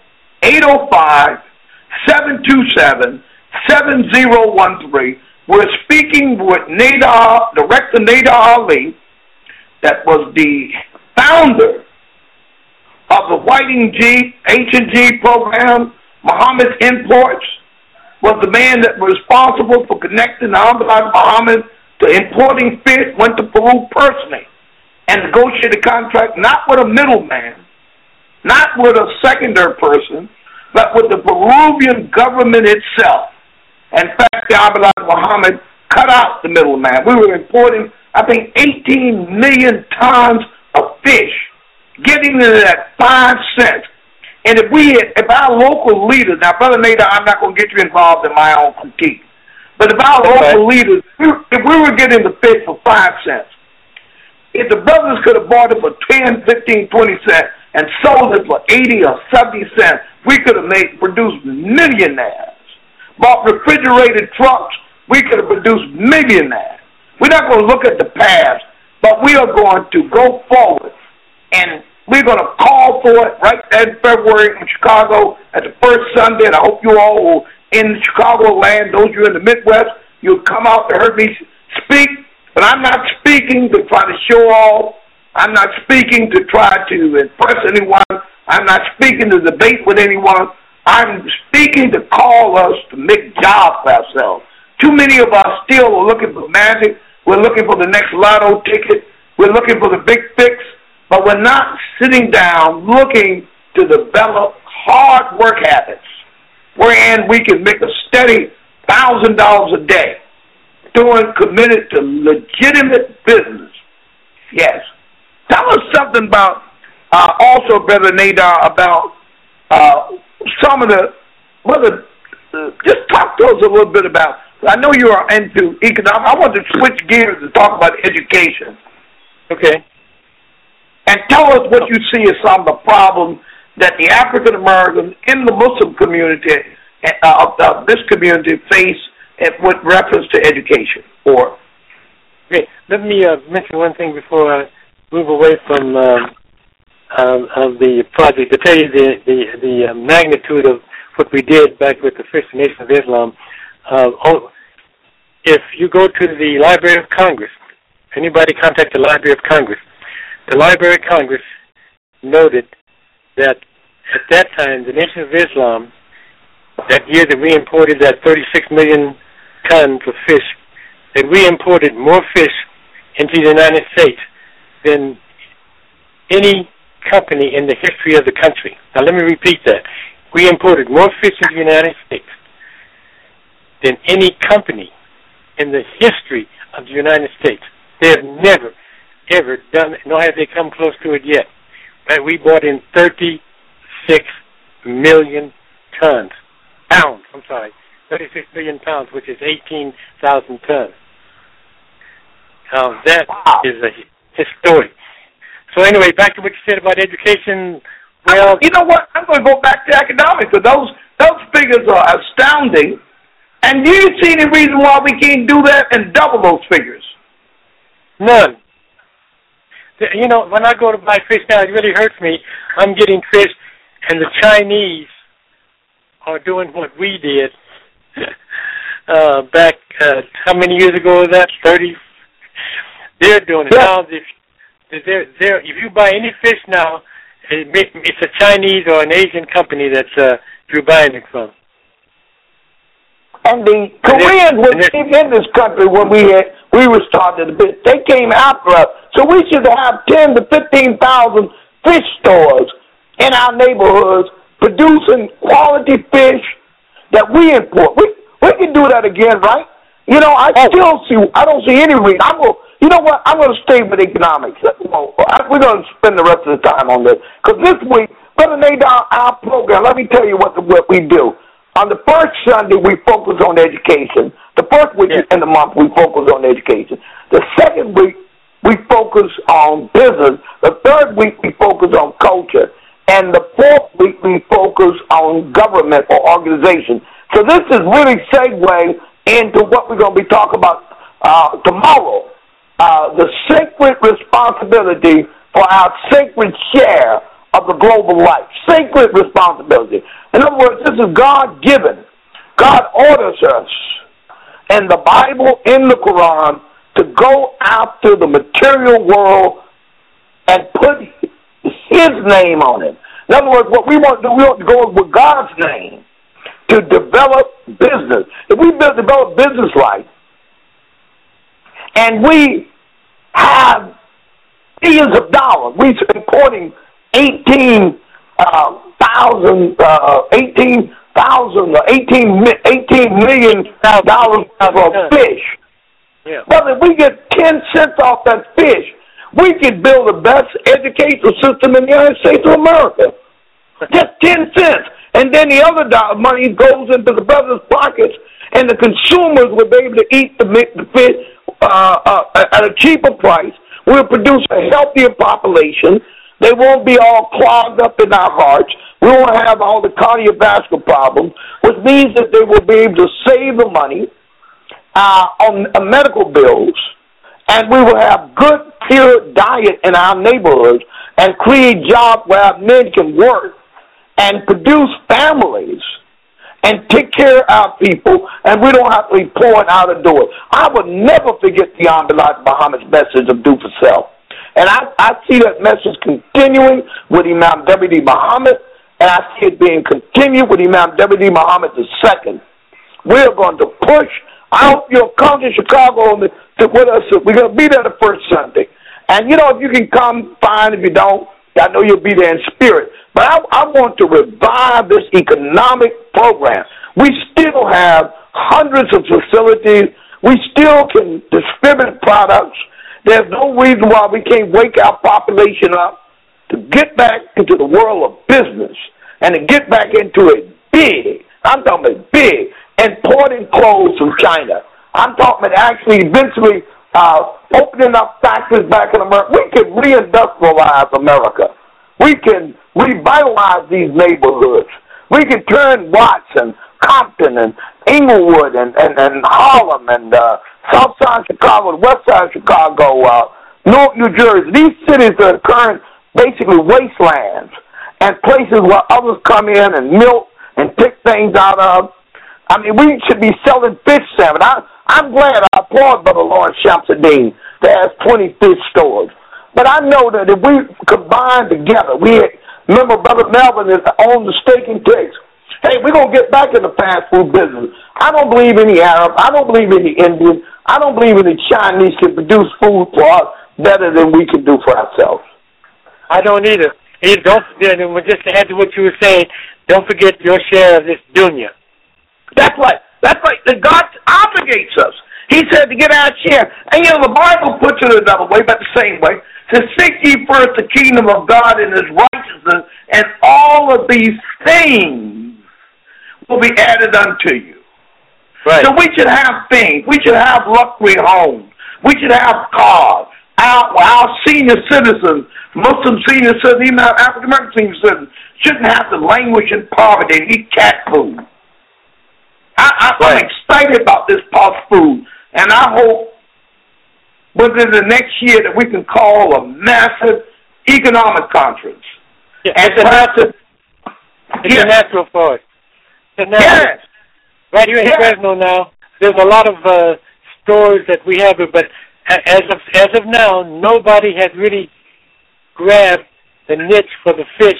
805-727-7013. We're speaking with Director Nader Ali, that was the founder of the Whiting H&G program. Muhammad's Imports was the man that was responsible for connecting Muhammad to importing fish, went to Peru personally and negotiated a contract not with a middleman, not with a secondary person, but with the Peruvian government itself. In fact, the Honorable Muhammad cut out the middleman. We were importing, I think, 18 million tons of fish, getting it at 5 cents. And if our local leaders, now, Brother Nader, I'm not going to get you involved in my own critique, but if our local leaders, if we were getting the fish for 5 cents, if the brothers could have bought it for 10, 15, 20 cents and sold it for 80 or 70 cents, we could have produced millionaires. Bought refrigerated trucks, we could have produced millionaires. We're not going to look at the past, but we are going to go forward, and we're going to call for it right there in February in Chicago at the first Sunday, and I hope you all will, in Chicago land, those of you in the Midwest, you'll come out to hear me speak, but I'm not speaking to try to show off. I'm not speaking to try to impress anyone. I'm not speaking to debate with anyone. I'm speaking to call us to make jobs for ourselves. Too many of us still are looking for magic. We're looking for the next lotto ticket. We're looking for the big fix. But we're not sitting down looking to develop hard work habits wherein we can make a steady $1,000 a day committed to legitimate business. Yes. Tell us something about, also, Brother Nader, about some of just talk to us a little bit about, I know you are into economics. I want to switch gears and talk about education. Okay. And tell us what you see as some of the problems that the African Americans in the Muslim community, of this community, face with reference to education. Okay, let me mention one thing before I move away from of the project, to tell you the magnitude of what we did back with the First Nation of Islam. If you go to the Library of Congress, anybody contact the Library of Congress, the Library of Congress noted that at that time, the Nation of Islam, that year that we imported that 36 million tons of fish, that we imported more fish into the United States than any company in the history of the country. Now, let me repeat that. We imported more fish into the United States than any company in the history of the United States. They have never, ever done it, nor have they come close to it yet. Right? We brought in 36 million pounds, 36 million pounds, which is 18,000 tons. That is a historic. So anyway, back to what you said about education. Well, you know what? I'm going to go back to economics, because those figures are astounding. And do you see any reason why we can't do that and double those figures? None. You know, when I go to buy fish now, it really hurts me. I'm getting fish, and the Chinese are doing what we did back, how many years ago was that? 30? They're doing it. Now, if you buy any fish now, it's a Chinese or an Asian company that you're buying it from. And the Koreans were in this country when we were starting a bit. They came after us. So we should have 10 to 15,000 fish stores in our neighborhoods producing quality fish that we import. We can do that again, right? You know, I don't see any reason. You know what? I'm going to stay with economics. We're going to spend the rest of the time on this. Because this week, Brother Nadar, our program, let me tell you what we do. On the first Sunday, we focus on education. The first week in the month, we focus on education. The second week, we focus on business. The third week, we focus on culture. And the fourth week, we focus on government or organization. So this is really segue into what we're going to be talking about tomorrow. The sacred responsibility for our sacred share of the global life. Sacred responsibility. In other words, this is God-given. God orders us in the Bible, in the Quran, to go after the material world and put His name on it. In other words, what we want to do, we want to go with God's name to develop business. If we develop business right, and we have billions of dollars, we're importing 18 million dollars for fish. Yeah. But if we get 10 cents off that fish, we could build the best educational system in the United States of America. Just 10 cents. And then the other money goes into the brothers' pockets, and the consumers will be able to eat the fish at a cheaper price. We'll produce a healthier population. They won't be all clogged up in our hearts. We won't have all the cardiovascular problems, which means that they will be able to save the money on medical bills, and we will have good, pure diet in our neighborhoods and create jobs where our men can work and produce families and take care of our people, and we don't have to be pouring out the door. I would never forget the Elijah Muhammad's message of do for self. And I see that message continuing with Imam W.D. Muhammad, and I see it being continued with Imam W.D. Muhammad II. We're going to push. I hope you'll come to Chicago with us. We're going to be there the first Sunday. And, you know, if you can come, fine. If you don't, I know you'll be there in spirit. But I want to revive this economic program. We still have hundreds of facilities. We still can distribute products. There's no reason why we can't wake our population up to get back into the world of business and to get back into it big. I'm talking about big, importing clothes from China. I'm talking about actually eventually opening up factories back in America. We can reindustrialize America. We can revitalize these neighborhoods. We can turn Watts and Compton and Inglewood and Harlem and South Side Chicago, West Side Chicago, Newark, New Jersey. These cities are current basically wastelands and places where others come in and milk and pick things out of. I mean, we should be selling fish salmon. I'm glad I applaud Brother Lawrence Shamsuddin that has 20 fish stores. But I know that if we combine together, remember Brother Melvin owns the steak and cakes. hey, we're going to get back in the fast food business. I don't believe any Arab. I don't believe any Indian. I don't believe any Chinese can produce food for us better than we can do for ourselves. I don't either. Don't forget, just to add to what you were saying, don't forget your share of this dunya. That's right. That's right. That God obligates us. He said to get our share. And, the Bible puts it another way, but the same way. To seek ye first the kingdom of God and his righteousness, and all of these things will be added unto you. Right. So we should have things. We should have luxury homes. We should have cars. Our senior citizens, Muslim senior citizens, even our African-American senior citizens, shouldn't have to languish in poverty and eat cat food. I'm excited about this fast food, and I hope within the next year that we can call a massive economic conference. Yeah, it's a natural for it. Yes. Right here in Fresno now, there's a lot of stores that we have, but as of now, nobody has really grabbed the niche for the fish.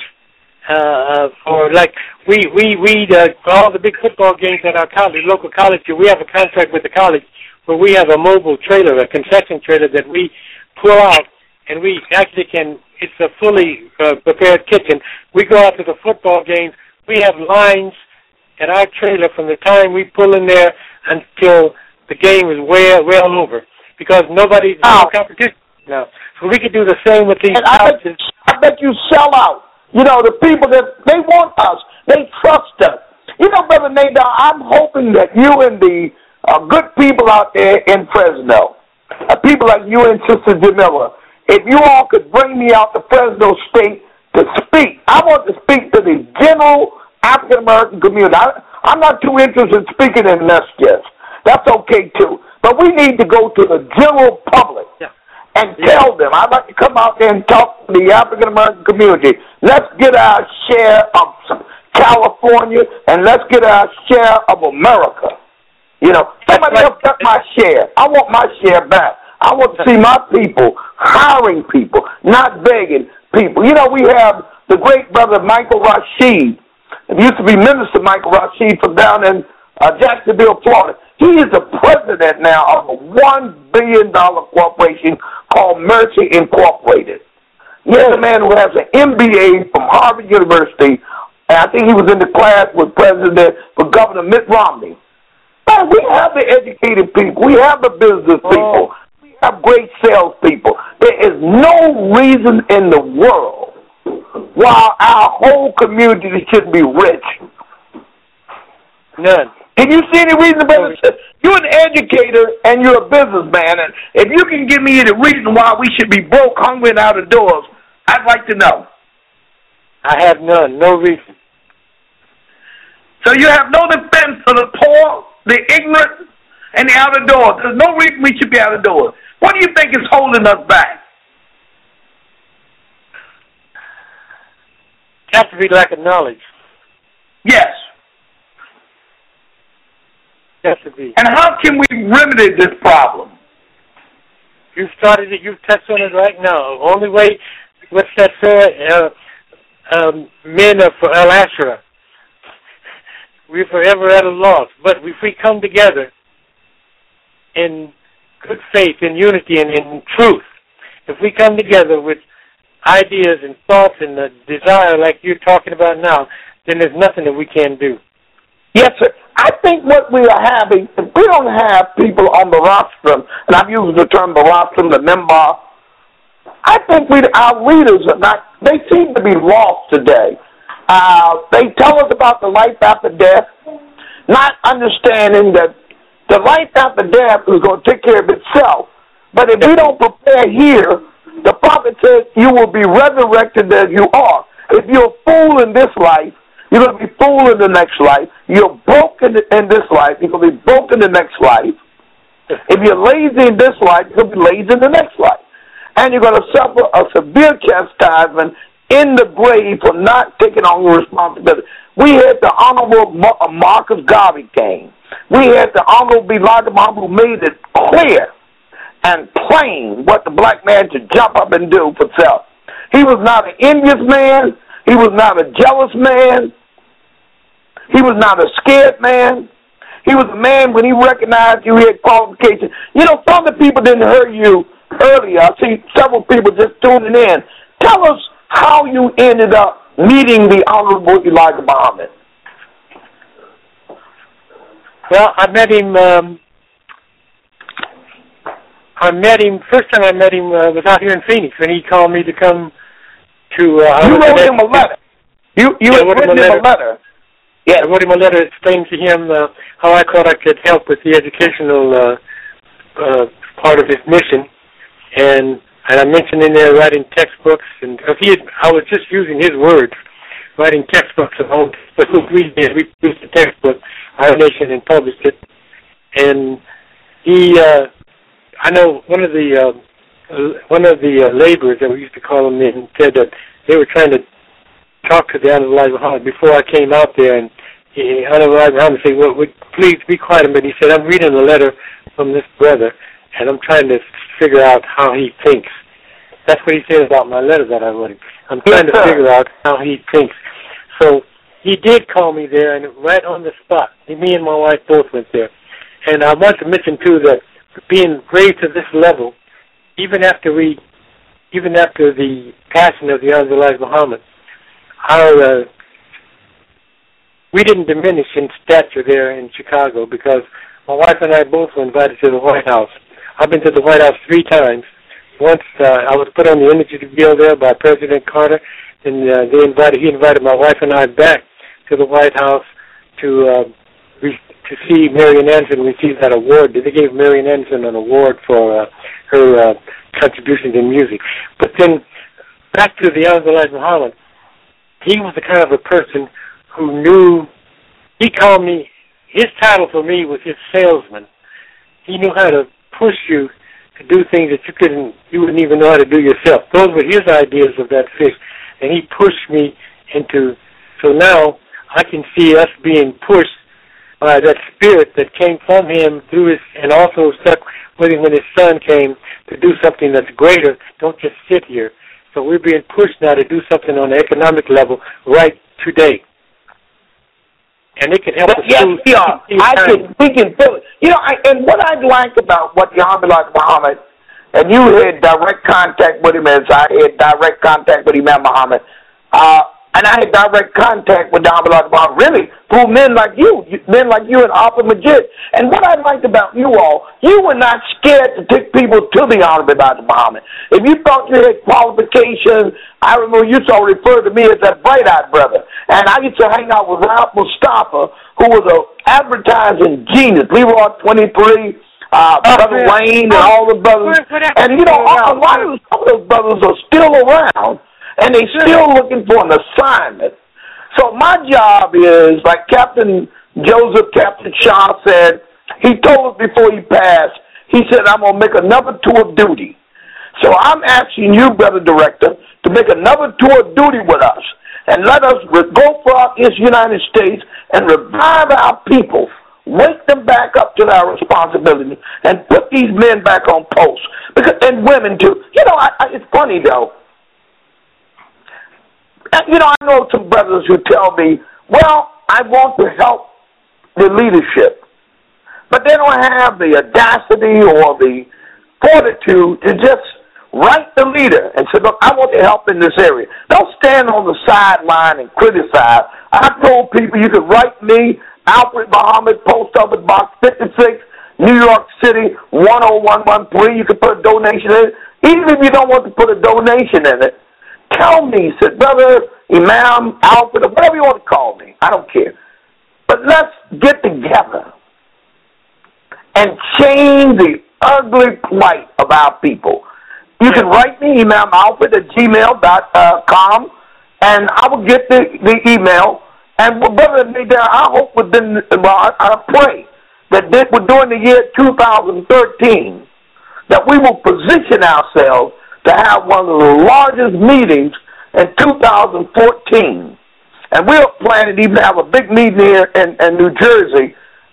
For like we all the big football games at our college, local college. We have a contract with the college where we have a mobile trailer, a concession trailer that we pull out, and we actually can. It's a fully prepared kitchen. We go out to the football games. We have lines at our trailer from the time we pull in there until the game is well over, because nobody's no competition now. So we could do the same with these couches. I bet you sell out. The people that they want us, they trust us. Brother Nadar, I'm hoping that you and the good people out there in Fresno, people like you and Sister Jamila, if you all could bring me out to Fresno State to speak, I want to speak to the general African-American community. I'm not too interested in speaking in messages. That's okay, too. But we need to go to the general public and tell them. I'd like to come out there and talk to the African-American community. Let's get our share of California, and let's get our share of America. Somebody else got my share. I want my share back. I want to see my people hiring people, not begging people. We have the great brother Michael Rashid. It used to be Minister Michael Rashid from down in Jacksonville, Florida. He is the president now of a $1 billion corporation called Mercy Incorporated. He's a man who has an MBA from Harvard University, and I think he was in the class with for Governor Mitt Romney. Man, we have the educated people. We have the business people. We have great salespeople. There is no reason in the world why our whole community should be rich. None. Can you see any reason, brother? You're an educator and you're a businessman, and if you can give me any reason why we should be broke, hungry, and out of doors, I'd like to know. I have none. No reason. So you have no defense for the poor, the ignorant, and the out of doors. There's no reason we should be out of doors. What do you think is holding us back? It has to be lack of knowledge. Yes. Has to be. And how can we remedy this problem? You started it. You've touched on it right now. Only way. What's that men of Al Ashra? We're forever at a loss. But if we come together in good faith, in unity, and in truth, if we come together with ideas and thoughts and the desire like you're talking about now, then there's nothing that we can't do. Yes, sir. I think what we are having, if we don't have people on the rostrum, and I'm using the term the rostrum, the member, I think our leaders are not, they seem to be lost today. They tell us about the life after death, not understanding that the life after death is going to take care of itself. But if we don't prepare here, the prophet says you will be resurrected as you are. If you're a fool in this life, you're going to be fool in the next life. You're broken in this life. You're going to be broken in the next life. If you're lazy in this life, you're going to be lazy in the next life. And you're going to suffer a severe chastisement in the grave for not taking on your responsibility. We had the Honorable Marcus Garvey came. We had the Honorable Elijah Muhammad, who made it clear and plain what the black man should jump up and do for self. He was not an envious man. He was not a jealous man. He was not a scared man. He was a man when he recognized you, he had qualifications. You know, some of the people didn't hear you earlier. I see several people just tuning in. Tell us how you ended up meeting the Honorable Elijah Muhammad. Well, I met him. First time I met him was out here in Phoenix when he called me to come to. You wrote him a letter. You had written him a letter. Yeah, I wrote him a letter explaining to him how I thought I could help with the educational part of his mission, and I mentioned in there writing textbooks, and because I was just using his words, writing textbooks at home. But we produced the textbook, Our Nation, and published it. And he, I know one of the laborers that we used to call them in said that they were trying to talk to the Honorable Elijah Muhammad before I came out there, and Honorable Elijah Muhammad said, "Well, please be quiet a minute." He said, "I'm reading a letter from this brother, and I'm trying to figure out how he thinks." That's what he said about my letter that I wrote him. I'm trying to figure out how he thinks. So he did call me there, and right on the spot. Me and my wife both went there. And I want to mention, too, that being raised to this level, even after the passing of the Honorable Elijah Muhammad, we didn't diminish in stature there in Chicago because my wife and I both were invited to the White House. I've been to the White House 3 times. Once I was put on the Energy Bill there by President Carter, and he invited my wife and I back to the White House to see Marian Anderson receive that award. They gave Marian Anderson an award for her contributions in music. But then back to the Honorable Elijah Muhammad, he was the kind of a person who knew. He called me. His title for me was his salesman. He knew how to push you to do things that you wouldn't even know how to do yourself. Those were his ideas of that fish, and he pushed me into. So now I can see us being pushed by that spirit that came from him through his, and also stuck with him when his son came to do something that's greater. Don't just sit here. So we're being pushed now to do something on the economic level right today. And it can help us. Yes, we are. We can feel it. You know, and what I like about what the Honorable Elijah Muhammad, and you had direct contact with him as I had direct contact with Imam Muhammad, and I had direct contact with the Honorable Elijah Muhammad, really, through men like you and Alpha Majid. And what I liked about you all, you were not scared to take people to the Honorable Elijah Muhammad. If you thought you had qualifications, I remember you used to refer to me as that bright-eyed brother. And I used to hang out with Ralph Mustafa, who was an advertising genius, Leroy 23, Brother Wayne, and all the brothers. And, you know, some of those brothers are still around, and they're still looking for an assignment. So my job is, like Captain Shaw said, he told us before he passed, he said, I'm going to make another tour of duty. So I'm asking you, Brother Director, to make another tour of duty with us and let us go throughout this United States and revive our people, wake them back up to their responsibility, and put these men back on post. And women, too. You know, it's funny, though. You know, I know some brothers who tell me, well, I want to help the leadership, but they don't have the audacity or the fortitude to just write the leader and say, look, I want to help in this area. Don't stand on the sideline and criticize. I've told people you can write me, Alfred Muhammad, Post Office Box 56, New York City, 10113. You can put a donation in it. Even if you don't want to put a donation in it, tell me, say, Brother Imam, Alfred, or whatever you want to call me. I don't care. But let's get together and change the ugly plight of our people. You can write me, imamalfred@gmail.com, and I will get the email. And Brother Nadar, I hope I pray that during the year 2013, that we will position ourselves to have one of the largest meetings in 2014. And we're planning to even have a big meeting here in New Jersey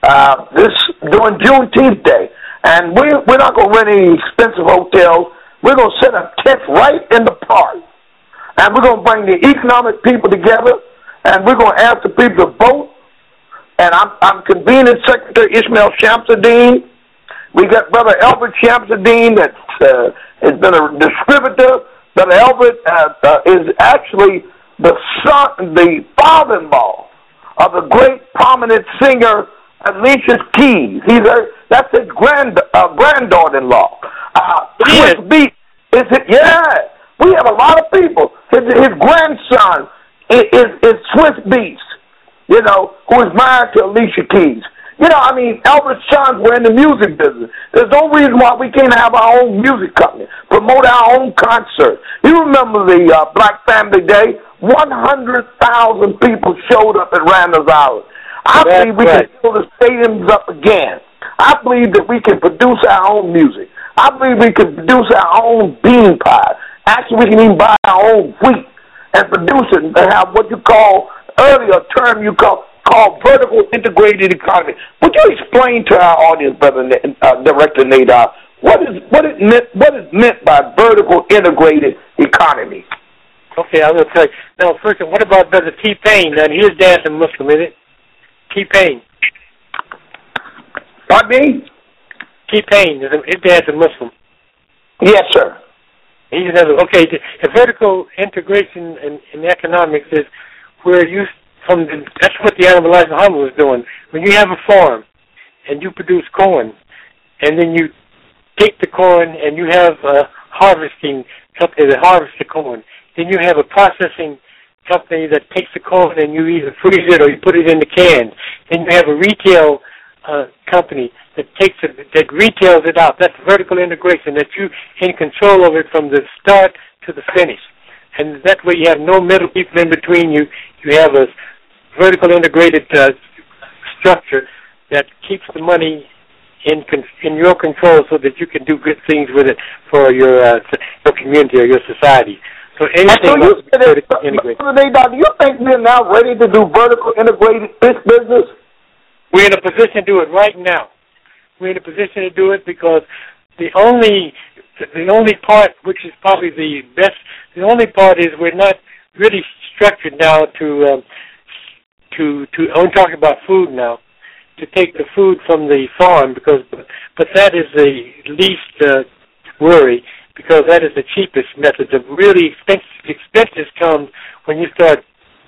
during Juneteenth Day. And we're not going to rent any expensive hotels. We're going to set up tents right in the park. And we're going to bring the economic people together. And we're going to ask the people to vote and I'm convening Secretary Ishmael Shamsuddin. We got Brother Albert Shamsuddin that has been a distributor. Brother Albert is actually the father-in-law of the great prominent singer Alicia Keys. That's his granddaughter-in-law. Swiss Beats is it? Yeah, we have a lot of people. His grandson is Swiss Beats, who is married to Alicia Keys. Albert's sons were in the music business. There's no reason why we can't have our own music company, promote our own concerts. You remember the Black Family Day? 100,000 people showed up at Randall's Island. I believe we can fill the stadiums up again. I believe that we can produce our own music. I believe we can produce our own bean pie. Actually, we can even buy our own wheat and produce it and have what you call, earlier term you called vertical integrated economy. Would you explain to our audience, Brother Director Nadar, what is meant by vertical integrated economy? Okay, I will tell you. Now, first, what about Brother T-Pain? Now, his dad's a Muslim, is it? T-Pain. Pardon me? T-Pain, his dad's a Muslim. Yes, sir. He's another. Okay, the vertical integration in economics is where that's what the Honorable Elijah Muhammad was doing. When you have a farm and you produce corn, and then you take the corn and you have a harvesting company that harvests the corn, then you have a processing company that takes the corn and you either freeze it or you put it in the cans. Then you have a retail company that that retails it out. That's vertical integration, that you in control of it from the start to the finish. And that way you have no middle people in between you. You have a vertical integrated structure that keeps the money in your control so that you can do good things with it for your community or your society. So anything vertical integrated. Do you think we're now ready to do vertical integrated business? We're in a position to do it right now. We're in a position to do it because the only part, which is probably the best, the only part is we're not really structured now I'm talking about food now, to take the food from the farm, but that is the least worry, because that is the cheapest method. The really expenses come when you start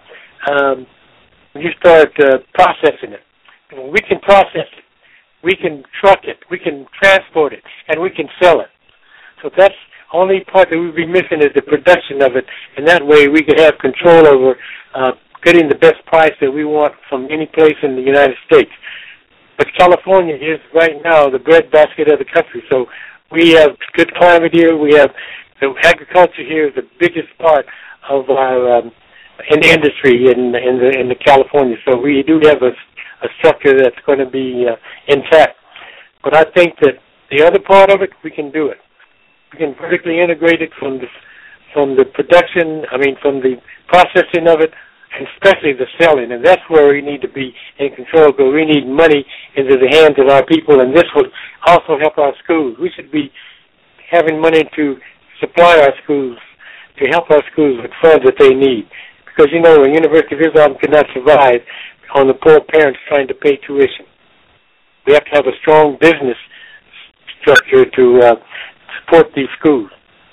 processing it. We can process it, we can truck it, we can transport it, and we can sell it. So that's the only part that we'd be missing is the production of it, and that way we could have control over getting the best price that we want from any place in the United States. But California is right now the breadbasket of the country. So we have good climate here. We have the agriculture here is the biggest part of our in the industry in the California. So we do have a structure that's going to be intact. But I think that the other part of it, we can do it. We can vertically integrate it from the production. From the processing of it, and especially the selling, and that's where we need to be in control, because we need money into the hands of our people, and this will also help our schools. We should be having money to supply our schools, to help our schools with funds that they need, because, the University of Islam cannot survive on the poor parents trying to pay tuition. We have to have a strong business structure to support these schools.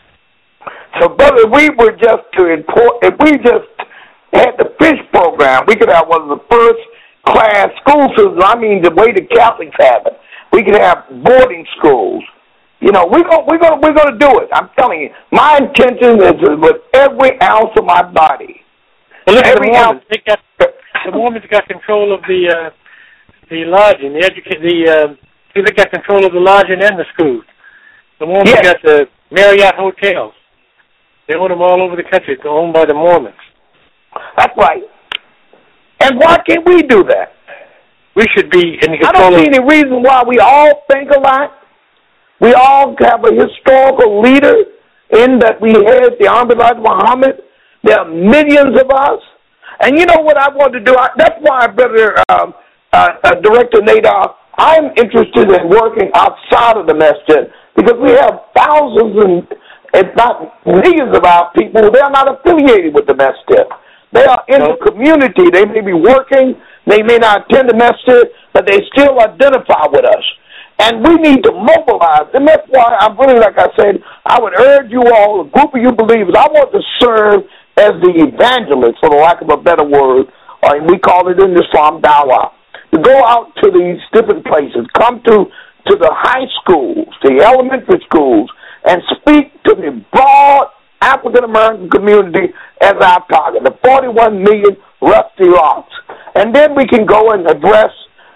So, brother, we were just if we just had the fish program, we could have one of the first class school systems. The way the Catholics have it. We could have boarding schools. We're gonna do it. I'm telling you, my intention is with every ounce of my body. Well, look at the Mormons. The Mormons got control of the lodging, they got control of the lodging and the schools. The Mormons got the Marriott hotels. They own them all over the country. They're owned by the Mormons. That's right. And why can't we do that? We should be in control. I don't see any reason why we all think alike. We all have a historical leader in that we had the Honorable Elijah Muhammad. There are millions of us. And you know what I want to do? That's why, Brother Director Nadar, I'm interested in working outside of the masjid, because we have thousands if not millions of our people, they are not affiliated with the masjid. They are in the community. They may be working. They may not attend the message, but they still identify with us. And we need to mobilize. And that's why I'm really, like I said, I would urge you all, a group of you believers, I want to serve as the evangelist, for the lack of a better word, or we call it in Islam dawah, to go out to these different places, come to the high schools, the elementary schools, and speak to the broad African-American community as our target, the 41 million rusty locks. And then we can go and address,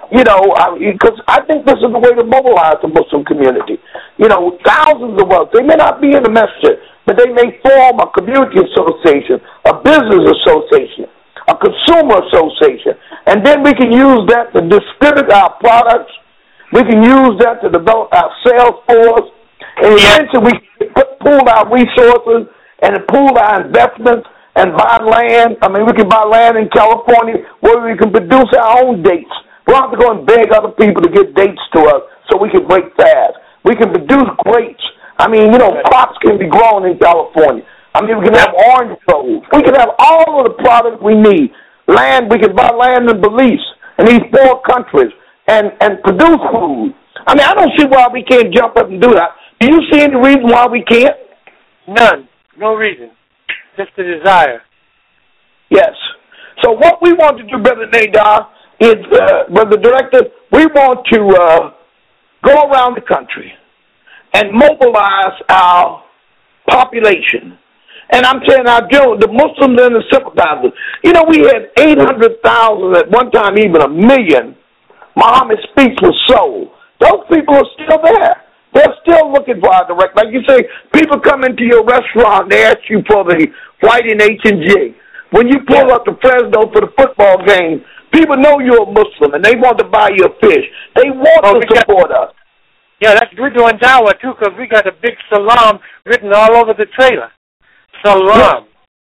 because I think this is the way to mobilize the Muslim community. Thousands of us, they may not be in the masjid, but they may form a community association, a business association, a consumer association, and then we can use that to distribute our products. We can use that to develop our sales force, and eventually we can pool our resources and pool our investments and buy land. I mean, we can buy land in California where we can produce our own dates. We don't have to go and beg other people to get dates to us so we can break fast. We can produce grapes. I mean, crops can be grown in California. I mean, we can have orange groves. We can have all of the products we need. Land, we can buy land in Belize, in these 4 countries, and produce food. I mean, I don't see why we can't jump up and do that. Do you see any reason why we can't? None. No reason. Just the desire. Yes. So what we want to do, Brother Nadar, is, Brother Director, we want to go around the country and mobilize our population. And I'm saying the Muslims and the sympathizers. We had 800,000 at one time, even 1 million. Muhammad's speech was sold. Those people are still there. They're still looking for our direct. Like you say, people come into your restaurant, they ask you for the Whiting H&J. When you pull up to Fresno for the football game, people know you're a Muslim, and they want to buy your fish. They want to support us. Yeah, we're doing dawah, too, because we got a big salam written all over the trailer. Salam. Yeah.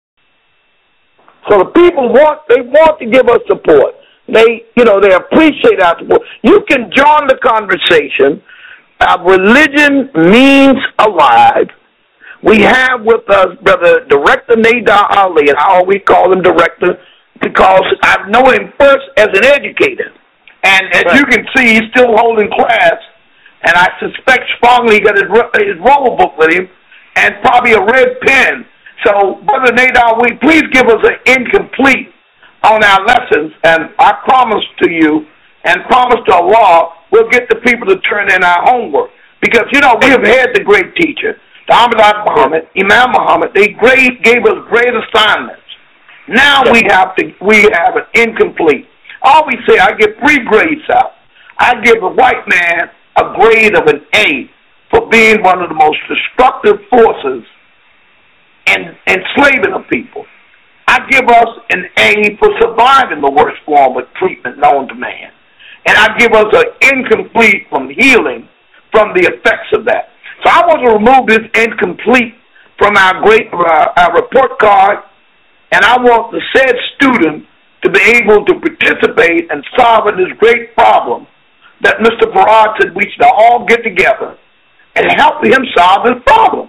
So the people want to give us support. They appreciate our support. You can join the conversation. Religion means alive. We have with us Brother Director Nadar Ali, and I always call him Director because I've known him first as an educator. And as you can see, he's still holding class, and I suspect strongly he got his roll book with him and probably a red pen. So, Brother Nadar, please give us an incomplete on our lessons, and I promise to you and promise to Allah we'll get the people to turn in our homework. Because, we have had the great teacher, the Ahmad Muhammad, Imam Muhammad. They gave us great assignments. Now we have an incomplete. I always say I give 3 grades out. I give a white man a grade of an A for being one of the most destructive forces in enslaving of people. I give us an A for surviving the worst form of treatment known to man. And I give us an incomplete from healing from the effects of that. So I want to remove this incomplete from our report card, and I want the said student to be able to participate in solving this great problem that Mr. Farad said we should all get together and help him solve this problem.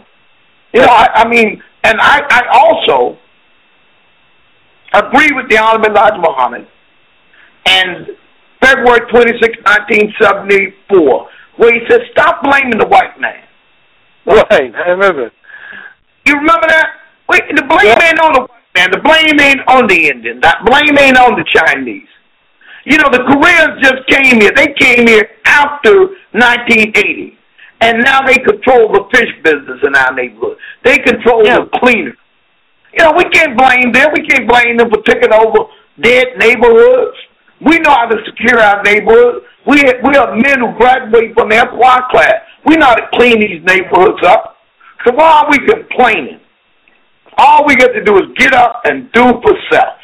I also agree with the Honorable Elijah Muhammad and February 26, 1974, where he said, stop blaming the white man. Right, I remember. You remember that? Wait, the blame ain't on the white man. The blame ain't on the Indian. The blame ain't on the Chinese. The Koreans just came here. They came here after 1980. And now they control the fish business in our neighborhood. They control the cleaners. We can't blame them. We can't blame them for taking over dead neighborhoods. We know how to secure our neighborhoods. We are men who graduate from the FY class. We know how to clean these neighborhoods up. So why are we complaining? All we got to do is get up and do for self.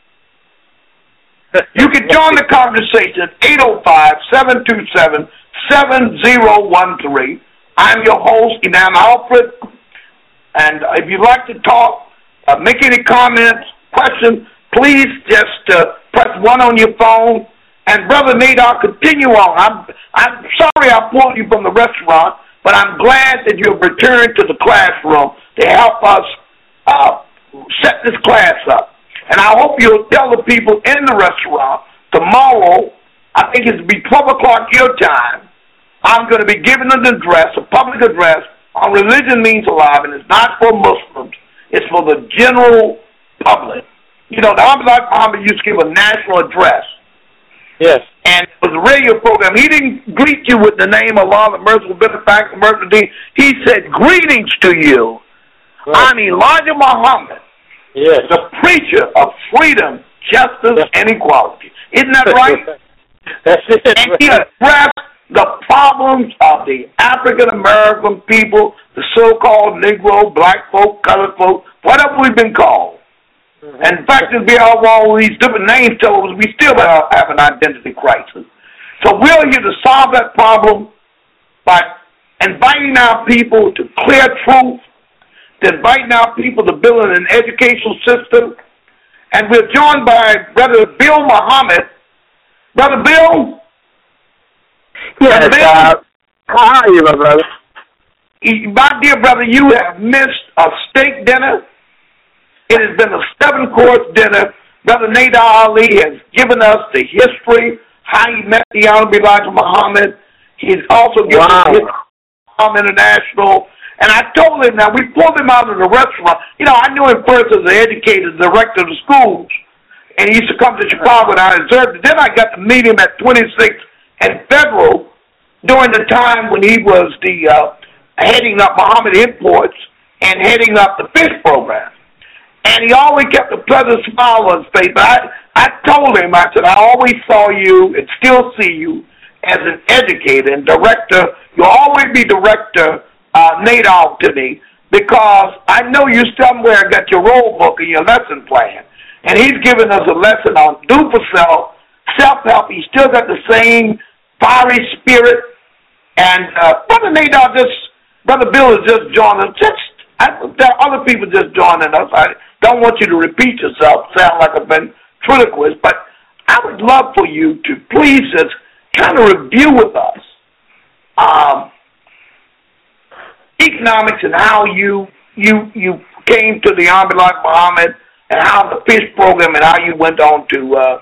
You can join the conversation at 805-727-7013. I'm your host, Imam Alfred. And if you'd like to talk, make any comments, questions, please just press 1 on your phone. And Brother Nadar, continue on. I'm sorry I pulled you from the restaurant, but I'm glad that you have returned to the classroom to help us set this class up. And I hope you'll tell the people in the restaurant tomorrow, I think it's be 12 o'clock your time, I'm going to be giving an address, a public address, on Religion Means Alive, and it's not for Muslims. It's for the general public. You know, the Honorable Muhammad used to give a national address. Yes. And it was a radio program. He didn't greet you with the name of Allah, the merciful, benefactor, merciful. He said, greetings to you. Right. I'm Elijah Muhammad, yes, the preacher of freedom, justice, and equality. Isn't that right? That's it. And he addressed the problems of the African-American people, the so-called Negro, black folk, colored folk, whatever we've been called. And in fact, as we have all these different names to us, we still have an identity crisis. So we're here to solve that problem by inviting our people to clear truth, to inviting our people to build an educational system. And we're joined by Brother Bill Muhammad. Brother Bill? Yes, Brother Bill, how are you, my brother? My dear brother, you have missed a steak dinner. It has been a 7-course dinner. Brother Nader Ali has given us the history, how he met the Honorable Elijah Muhammad. He's also given us history from International. And I told him, now we pulled him out of the restaurant. You know, I knew him first as the educator, the director of the schools. And he used to come to Chicago, and I observed it. Then I got to meet him at 26th and Federal during the time when he was the heading up Muhammad Imports and heading up the fish program. And he always kept a pleasant smile on his face. But I told him, I said, I always saw you and still see you as an educator and director. You'll always be director, Nader, to me, because I know you somewhere got your roll book and your lesson plan. And he's given us a lesson on do for self, self-help. He's still got the same fiery spirit. And Brother Nader, Brother Bill has just joined us. There are other people just joining us. I don't want you to repeat yourself, sound like a ventriloquist, but I would love for you to please just kind of review with us economics and how you came to the Honorable Elijah Muhammad and how the fish program and how you went on to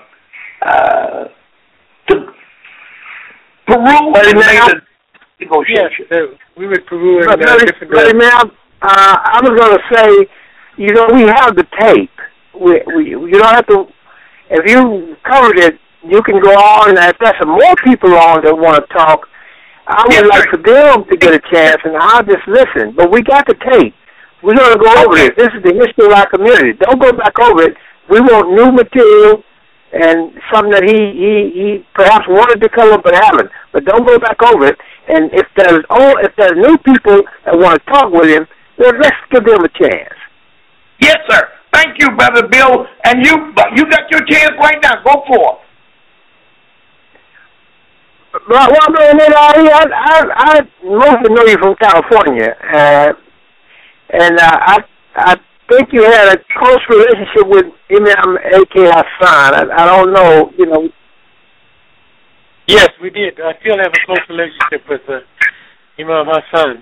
Peru and made the negotiation. Yes, we were Peru and different. I was going to say, you know, we have the tape. You don't have to. If you covered it, you can go on. And if there's some more people on that want to talk, I would like for them to get a chance, and I'll just listen. But we got the tape. We're going to go over this. This is the history of our community. Don't go back over it. We want new material and something that he perhaps wanted to cover but haven't. But don't go back over it. And if there's new people that want to talk with him, well, let's give them a chance. Yes, sir. Thank you, Brother Bill. And you got your chance right now. Go for it. Well, I mostly know you from California, and I think you had a close relationship with Imam A.K. Hassan. I don't know, you know. Yes, we did. I still have a close relationship with Imam Hassan.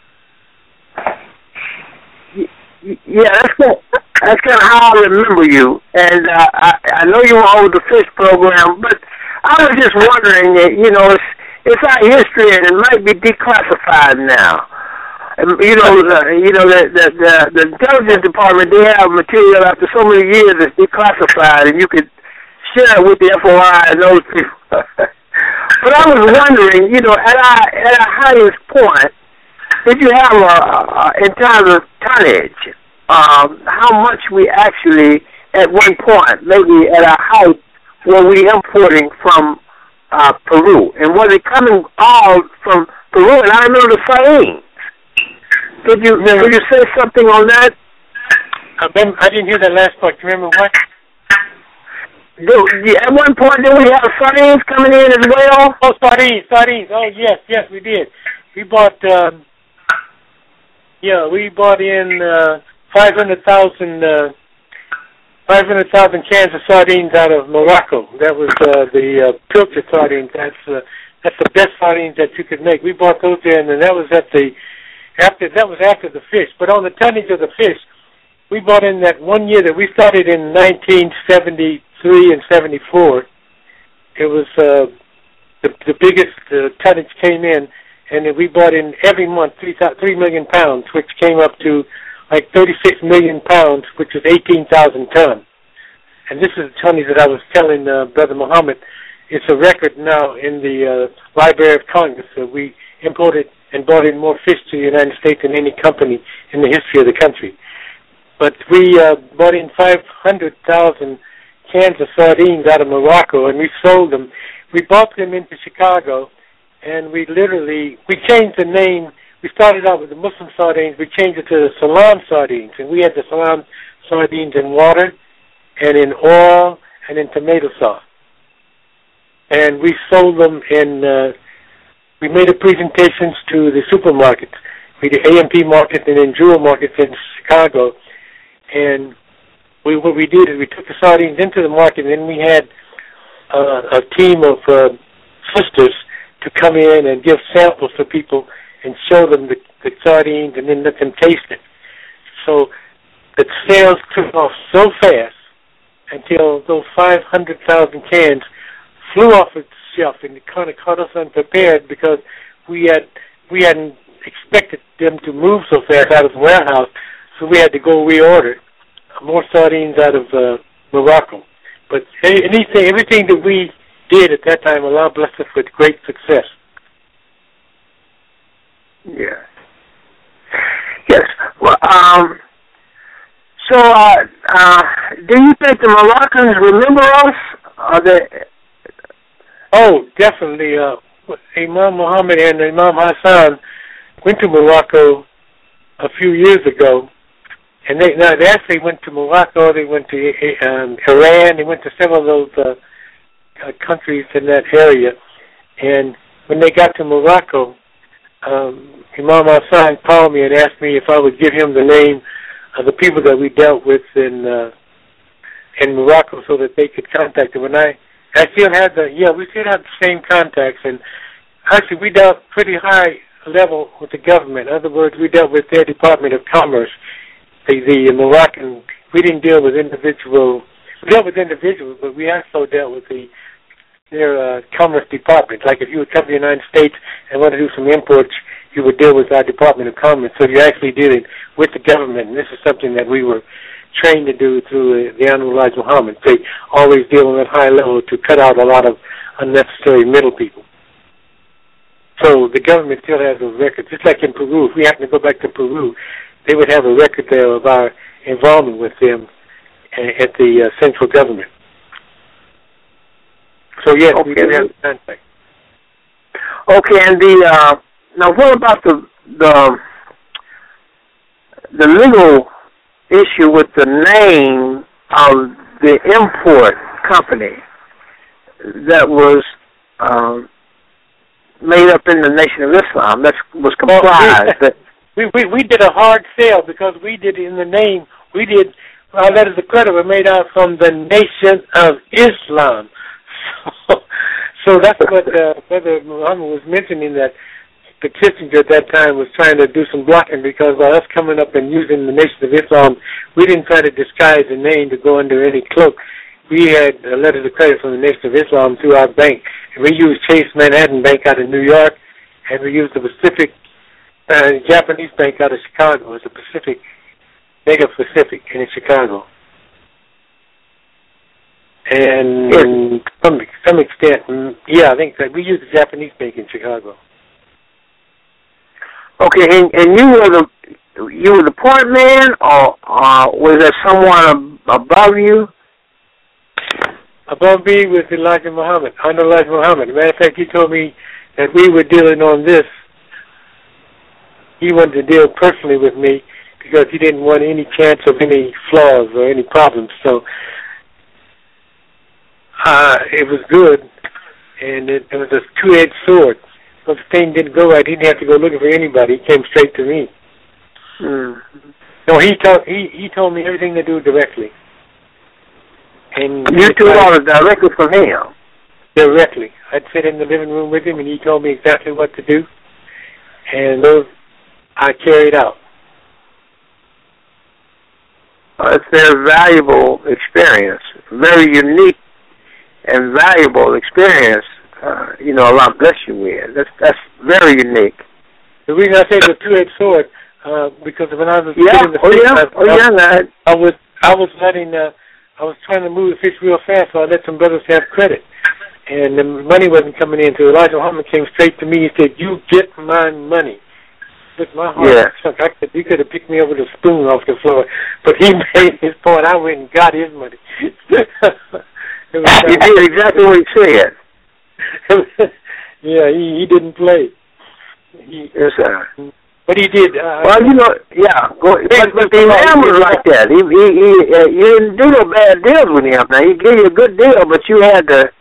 Yeah, that's kind of how I remember you. And I know you were over the fish program, but I was just wondering, you know, it's our history and it might be declassified now. And, you know, the intelligence department, they have material after so many years that's declassified, and you could share it with the FOI and those people. But I was wondering, you know, at our highest point, did you have in terms of tonnage, how much we actually at one point, maybe at our height, were we importing from Peru? And was it coming all from Peru? And I remember the sardines. Could you say something on that? I didn't hear that last part. Do you remember what? At one point, did we have sardines coming in as well? Oh, sardines. Oh, yes, we did. We bought, in 500,000 cans of sardines out of Morocco. That was the pilchard sardines. That's the best sardines that you could make. We bought those in, and that was after the fish. But on the tonnage of the fish, we bought in that one year that we started in 1973 and 74. it was the biggest tonnage came in, and we bought in every month 3 million pounds, which came up to like 36 million pounds, which is 18,000 tons. And this is the tonnage that I was telling Brother Muhammad. It's a record now in the Library of Congress. We imported and brought in more fish to the United States than any company in the history of the country. But we brought in 500,000 cans of sardines out of Morocco, and we sold them. We brought them into Chicago, and we changed the name. We started out with the Muslim sardines. We changed it to the Salam sardines, and we had the Salam sardines in water and in oil and in tomato sauce. And we sold them in, we made presentations to the supermarkets, the A&P market and then Jewel markets in Chicago. And what we did is we took the sardines into the market, and then we had a team of sisters to come in and give samples to people and show them the sardines and then let them taste it. So the sales took off so fast until those 500,000 cans flew off the shelf, and it kind of caught us unprepared because we hadn't expected them to move so fast out of the warehouse, so we had to go reorder more sardines out of Morocco. But everything that we did at that time, Allah blessed us with great success. Yeah. Yes. Well, do you think the Moroccans remember us? Are they? Oh, definitely. Imam Muhammad and Imam Hassan went to Morocco a few years ago, and they actually went to Morocco. They went to Iran. They went to several of those countries in that area. And when they got to Morocco, Imam Hassan called me and asked me if I would give him the name of the people that we dealt with in Morocco so that they could contact them. And I still had we still have the same contacts, and actually we dealt pretty high level with the government. In other words, we dealt with their Department of Commerce. The Moroccan, we didn't deal with individuals. We dealt with individuals, but we also dealt with their Commerce Department. Like if you would come to the United States and want to do some imports, you would deal with our Department of Commerce. So you're actually dealing with the government, and this is something that we were trained to do through the Honorable Elijah Muhammad. They always deal at high level to cut out a lot of unnecessary middle people. So the government still has those records. Just like in Peru, if we happen to go back to Peru, they would have a record there of our involvement with them at the central government. So yes, we do have contact. Okay, and now what about the legal issue with the name of the import company that was made up in the Nation of Islam? That was comprised. We did a hard sale because we did in the name. We did our letters of credit were made out from the Nation of Islam. So that's what Brother Muhammad was mentioning, that the Kissinger at that time was trying to do some blocking because by us coming up and using the Nation of Islam, we didn't try to disguise the name to go under any cloak. We had letters of credit from the Nation of Islam through our bank. And we used Chase Manhattan Bank out of New York, and we used the Pacific Japanese Bank out of Chicago. It's a Pacific, Mega Pacific in Chicago. And to some extent, I think that we used the Japanese Bank in Chicago. Okay, and you were the point man, or was there someone above you? Above me was Elijah Muhammad, Honorable Elijah Muhammad. As a matter of fact, he told me that we were dealing on this. He wanted to deal personally with me because he didn't want any chance of any flaws or any problems. So it was good, and it was a two-edged sword. So if the thing didn't go right, he didn't have to go looking for anybody. He came straight to me. No, he told me everything to do directly. And you took all it directly from him? Directly. I'd sit in the living room with him, and he told me exactly what to do, and those I carried out. It's a very valuable experience, very unique and valuable experience, Allah bless you with. That's very unique. The reason I say the two-edged sword, because when I was getting the fish, I was trying to move the fish real fast, so I let some brothers have credit. And the money wasn't coming in, so Elijah Muhammad came straight to me and said, "You get my money." With my heart sunk. He could have picked me up with a spoon off the floor, but he made his point. I went and got his money. He did exactly what he said. Yeah, he didn't play. Yes, sir. But he did. But the man was like that. You didn't do no bad deals with him. Now, he gave you a good deal, but you had to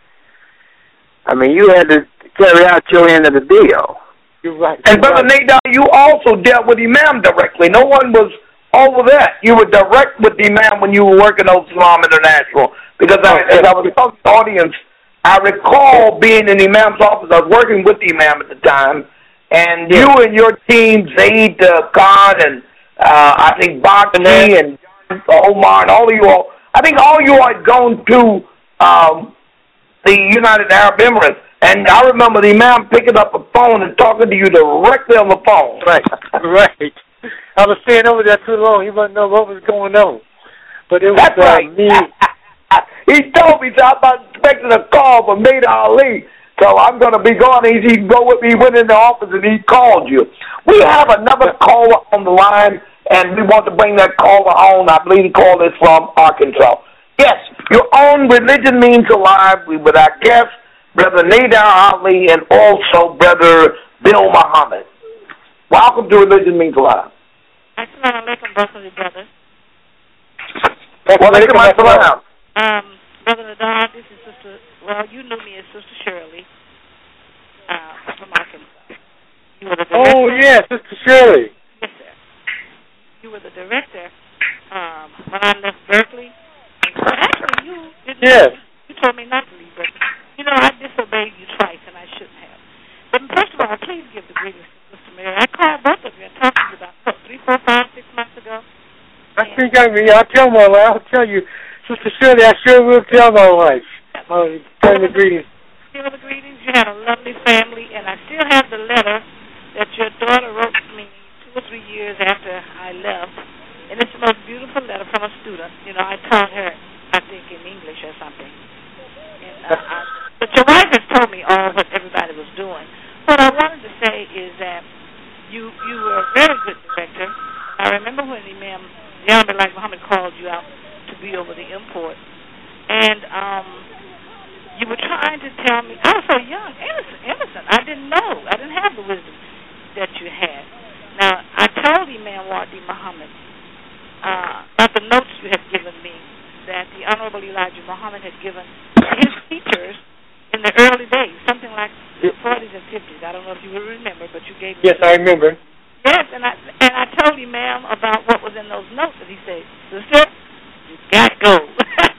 carry out your end of the deal. You're right. And Brother Nadar, you also dealt with Imam directly. No one was over that. You were direct with the Imam when you were working on Islam International. Because as I was telling the audience, I recall being in Imam's office. I was working with the Imam at the time. And you and your team, Zaid Khan and I think Bakri and Omar and all of you all, I think all you all had gone to the United Arab Emirates. And I remember the Imam picking up a phone and talking to you directly on the phone. Right. I was staying over there too long. He wouldn't know what was going on. But it was me. He told me, so I was expecting a call from Nader Ali. So I'm going to be going. He go with me. He went in the office and he called you. We have another caller on the line, and we want to bring that caller on. I believe the caller is from Arkansas. Yes, your own Religion Means Alive. We with our guest, Brother Nader Ali, and also Brother Bill Muhammad. Welcome to Religion Means Alive. Assalamu alaikum, both of you brothers. Brother Nadar, this is Sister, you knew me as Sister Shirley from Arkansas. You were the director. Oh, yes, Sister Shirley. Yes, sir. You were the director when I left Berkeley. Well, actually, you didn't. Yes. You told me not to leave Berkeley. I disobeyed you twice, and I shouldn't have. But first of all, please give the greetings to Sister Mary. I called both of you and talked to you about 3, 4, 5, 6 months ago. I'll tell my wife. I'll tell you, Sister Shirley, I sure will tell my wife. Tell the greetings. Still the greetings. You had a lovely family, and I still have the letter that your daughter wrote to me 2 or 3 years after I left. And it's the most beautiful letter from a student. I taught her, I think, in English or something. But your wife has told me all what everybody was doing. What I wanted to say is that you were a very good director. I remember when Imam Elijah Muhammad called you out to be over the import. And you were trying to tell me, I was so young, innocent. I didn't know. I didn't have the wisdom that you had. Now, I told Imam Wadi Muhammad about the notes you had given me that the Honorable Elijah Muhammad had given his teachers in the early days, something like the 40s and 50s. I don't know if you will remember, but you gave me. Yes, I remember. Yes, and I told Imam about what was in those notes, and he said, "Sister, you got gold."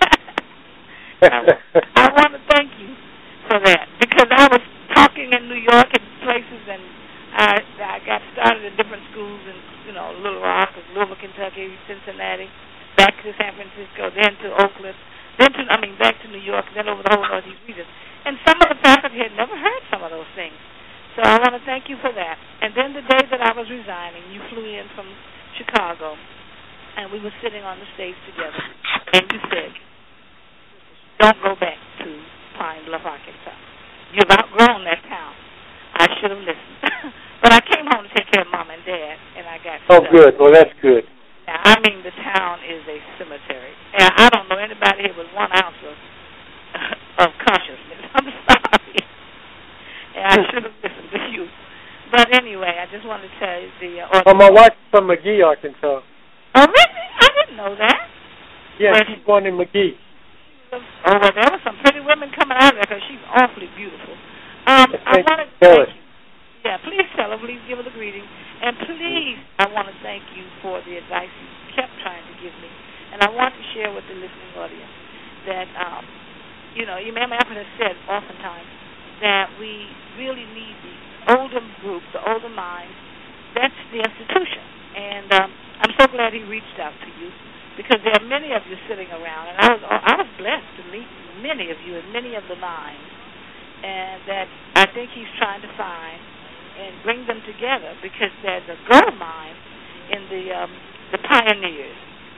I want to thank you for that, because I was talking in New York and places, and I got started in different schools in Little Rock, Louisville, Kentucky, Cincinnati, back to San Francisco, then to Oakland, back to New York, then over the whole Northeast region. And some of the faculty had never heard some of those things. So I want to thank you for that. And then the day that I was resigning, you flew in from Chicago, and we were sitting on the stage together, and you said, "Don't go back to Pine Bluff, Arkansas. You've outgrown that town." I should have listened. But I came home to take care of Mom and Dad, and I got stuck. Oh, good. Well, that's good. Now, the town is a cemetery. And I don't know anybody here with 1 ounce of consciousness. I'm sorry. And I should have listened to you. But anyway, I just wanted to tell you my wife's from McGee, Arkansas. Oh, really? I didn't know that. Yeah, she's born in McGee. Oh, well, there were some pretty women coming out of there because she's awfully beautiful. I wanted to thank you. Yeah, please tell her. Please give her the greeting. And please, I want to thank you for the advice you kept trying to give me. And I want to share with the listening audience that, Imam Ahmed has said oftentimes that we really need the older group, the older minds. That's the institution. And I'm so glad he reached out to you, because there are many of you sitting around. And I was blessed to meet many of you and many of the minds, and that I think he's trying to find and bring them together, because there's a gold mine in the pioneers.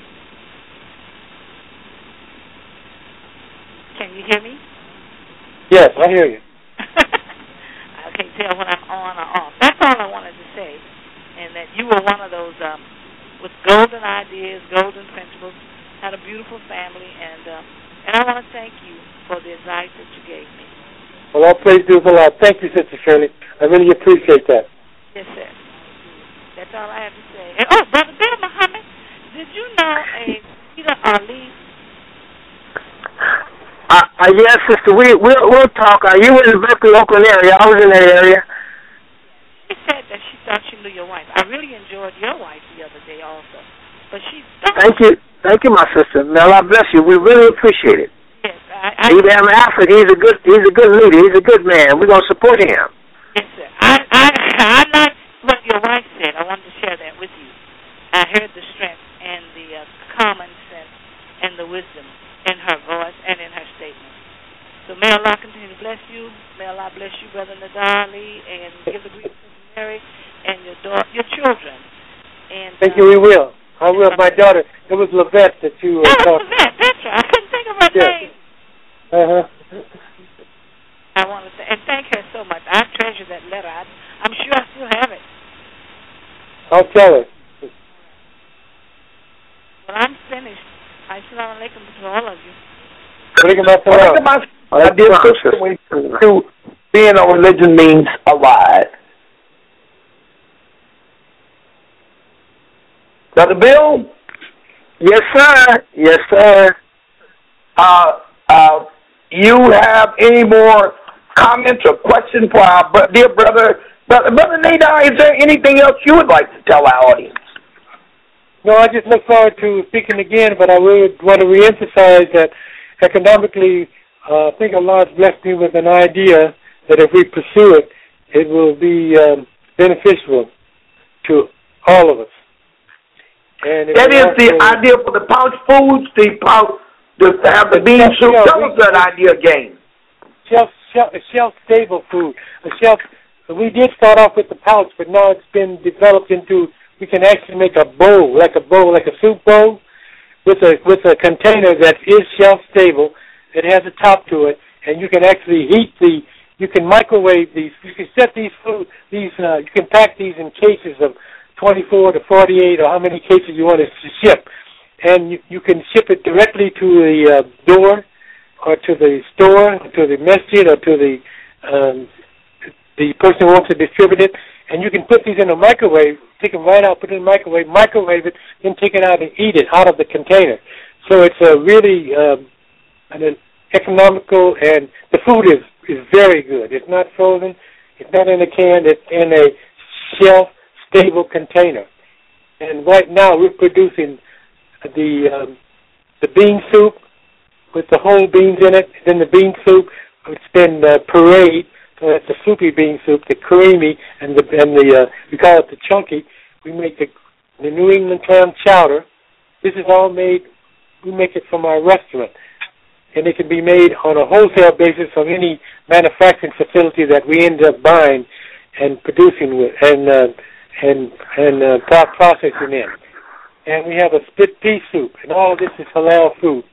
Can you hear me? Yes, I hear you. I can't tell when I'm on or off. That's all I wanted to say, and that you were one of those with golden ideas, golden principles, had a beautiful family, and I want to thank you for the advice that you gave me. Well, all praise to the Lord. Thank you, Sister Shirley. I really appreciate that. Yes, sir. That's all I have to say. And, oh, Brother Bill Muhammad, did you know a Peter Ali? Yes, sister. We'll talk. You were in the Berkeley, Oakland area. I was in that area. She said that she thought she knew your wife. I really enjoyed your wife the other day also, but she's. Thank you, my sister. May Allah bless you. We really appreciate it. Yes, Abraham Alfred, he's a good leader. He's a good man. We're gonna support him. Yes, sir. I like what your wife said. I wanted to share that with you. I heard the strength and the common sense and the wisdom in her voice and in her statement. So may Allah continue to bless you. May Allah bless you, Brother Nadar Ali, and give the greetings to Mary and your children. And thank you. We will. I will. My daughter. It was Lavette that you talked. Lavette. That's right. I couldn't think of her name. I want to and thank her so much. I treasure that letter. I'm sure I still have it. I'll tell her. Well, I'm finished. Assalamu alaikum to all of you. My dear sister, being a religion means alive. Brother Bill? Yes, sir. Yes, sir. You have any more comments or questions for our dear brother? Brother Nadar, is there anything else you would like to tell our audience? No, I just look forward to speaking again, but I would want to reemphasize that economically, I think Allah has blessed me with an idea that if we pursue it, it will be beneficial to all of us. And that is the idea for the pouch foods, to have the bean soup. Tell us that idea again. Shelf-stable food. We did start off with the pouch, but now it's been developed into, we can actually make a bowl, like a soup bowl, with a container that is shelf-stable. It has a top to it, and you can actually you can microwave these. You can set you can pack these in cases of 24 to 48, or how many cases you want to ship. And you can ship it directly to the door, or to the store, or to the masjid, or to the person who wants to distribute it. And you can put these in a microwave, take them right out, put it in the microwave it, then take it out and eat it out of the container. So it's a really an economical, and the food is very good. It's not frozen. It's not in a can. It's in a shelf-stable container. And right now we're producing the bean soup with the whole beans in it. Then the bean soup, it's been pureed, so that's the soupy bean soup, the creamy, and the we call it the chunky. We make the New England clam chowder. This is all made. We make it from our restaurant, and it can be made on a wholesale basis from any manufacturing facility that we end up buying and producing with, and processing in. And we have a split pea soup, and all of this is halal food.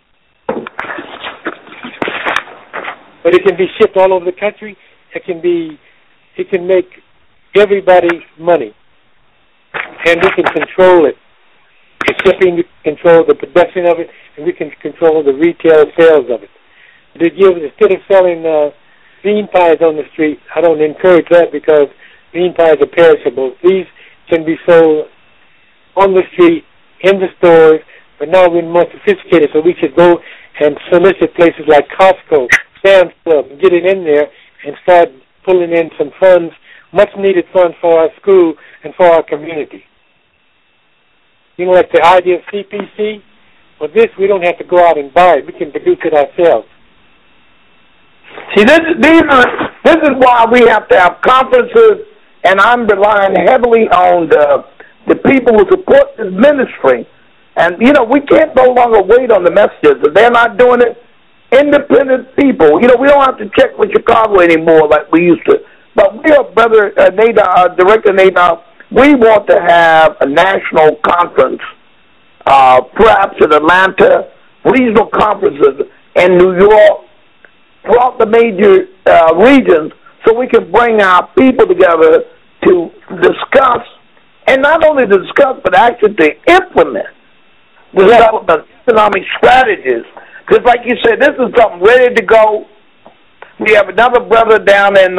But it can be shipped all over the country. It can make everybody money, and we can control it. The shipping, we can control the production of it, and we can control the retail sales of it. Instead of selling bean pies on the street, I don't encourage that, because bean pies are perishable. These can be sold on the street, in the stores, but now we're more sophisticated, so we should go and solicit places like Costco, Sam's Club, and get it in there and start pulling in some funds, much-needed funds for our school and for our community. You know, like the idea of CPC? Well, we don't have to go out and buy it. We can produce it ourselves. See, this is why we have to have conferences, and I'm relying heavily on the people who support this ministry. And, we can't no longer wait on the messages. If they're not doing it, independent people. You know, we don't have to check with Chicago anymore like we used to. But we are, Brother Nadab, Director Nadab, we want to have a national conference, perhaps in Atlanta, regional conferences in New York, throughout the major regions, so we can bring our people together to discuss, and not only to discuss, but actually to implement the development economic strategies. Because like you said, this is something ready to go. We have another brother down in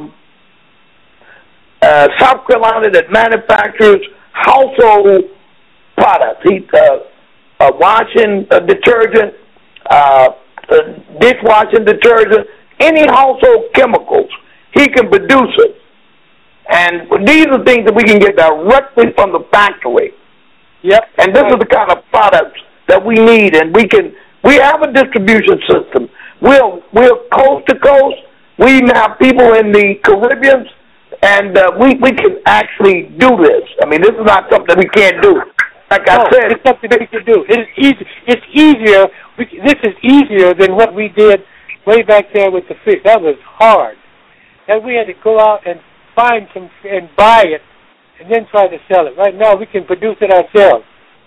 South Carolina that manufactures household products. He washing detergent, dishwashing detergent, any household chemicals, he can produce it. And these are things that we can get directly from the factory. Yep. And this is the kind of products that we need, and we have a distribution system. We're coast to coast. We even have people in the Caribbean, and we can actually do this. I mean, this is not something we can't do. Like I said, it's something we can do. It's easy. It's easier. This is easier than what we did way back there with the fish. That was hard, and we had to go out and find some and buy it, and then try to sell it. Right now, we can produce it ourselves.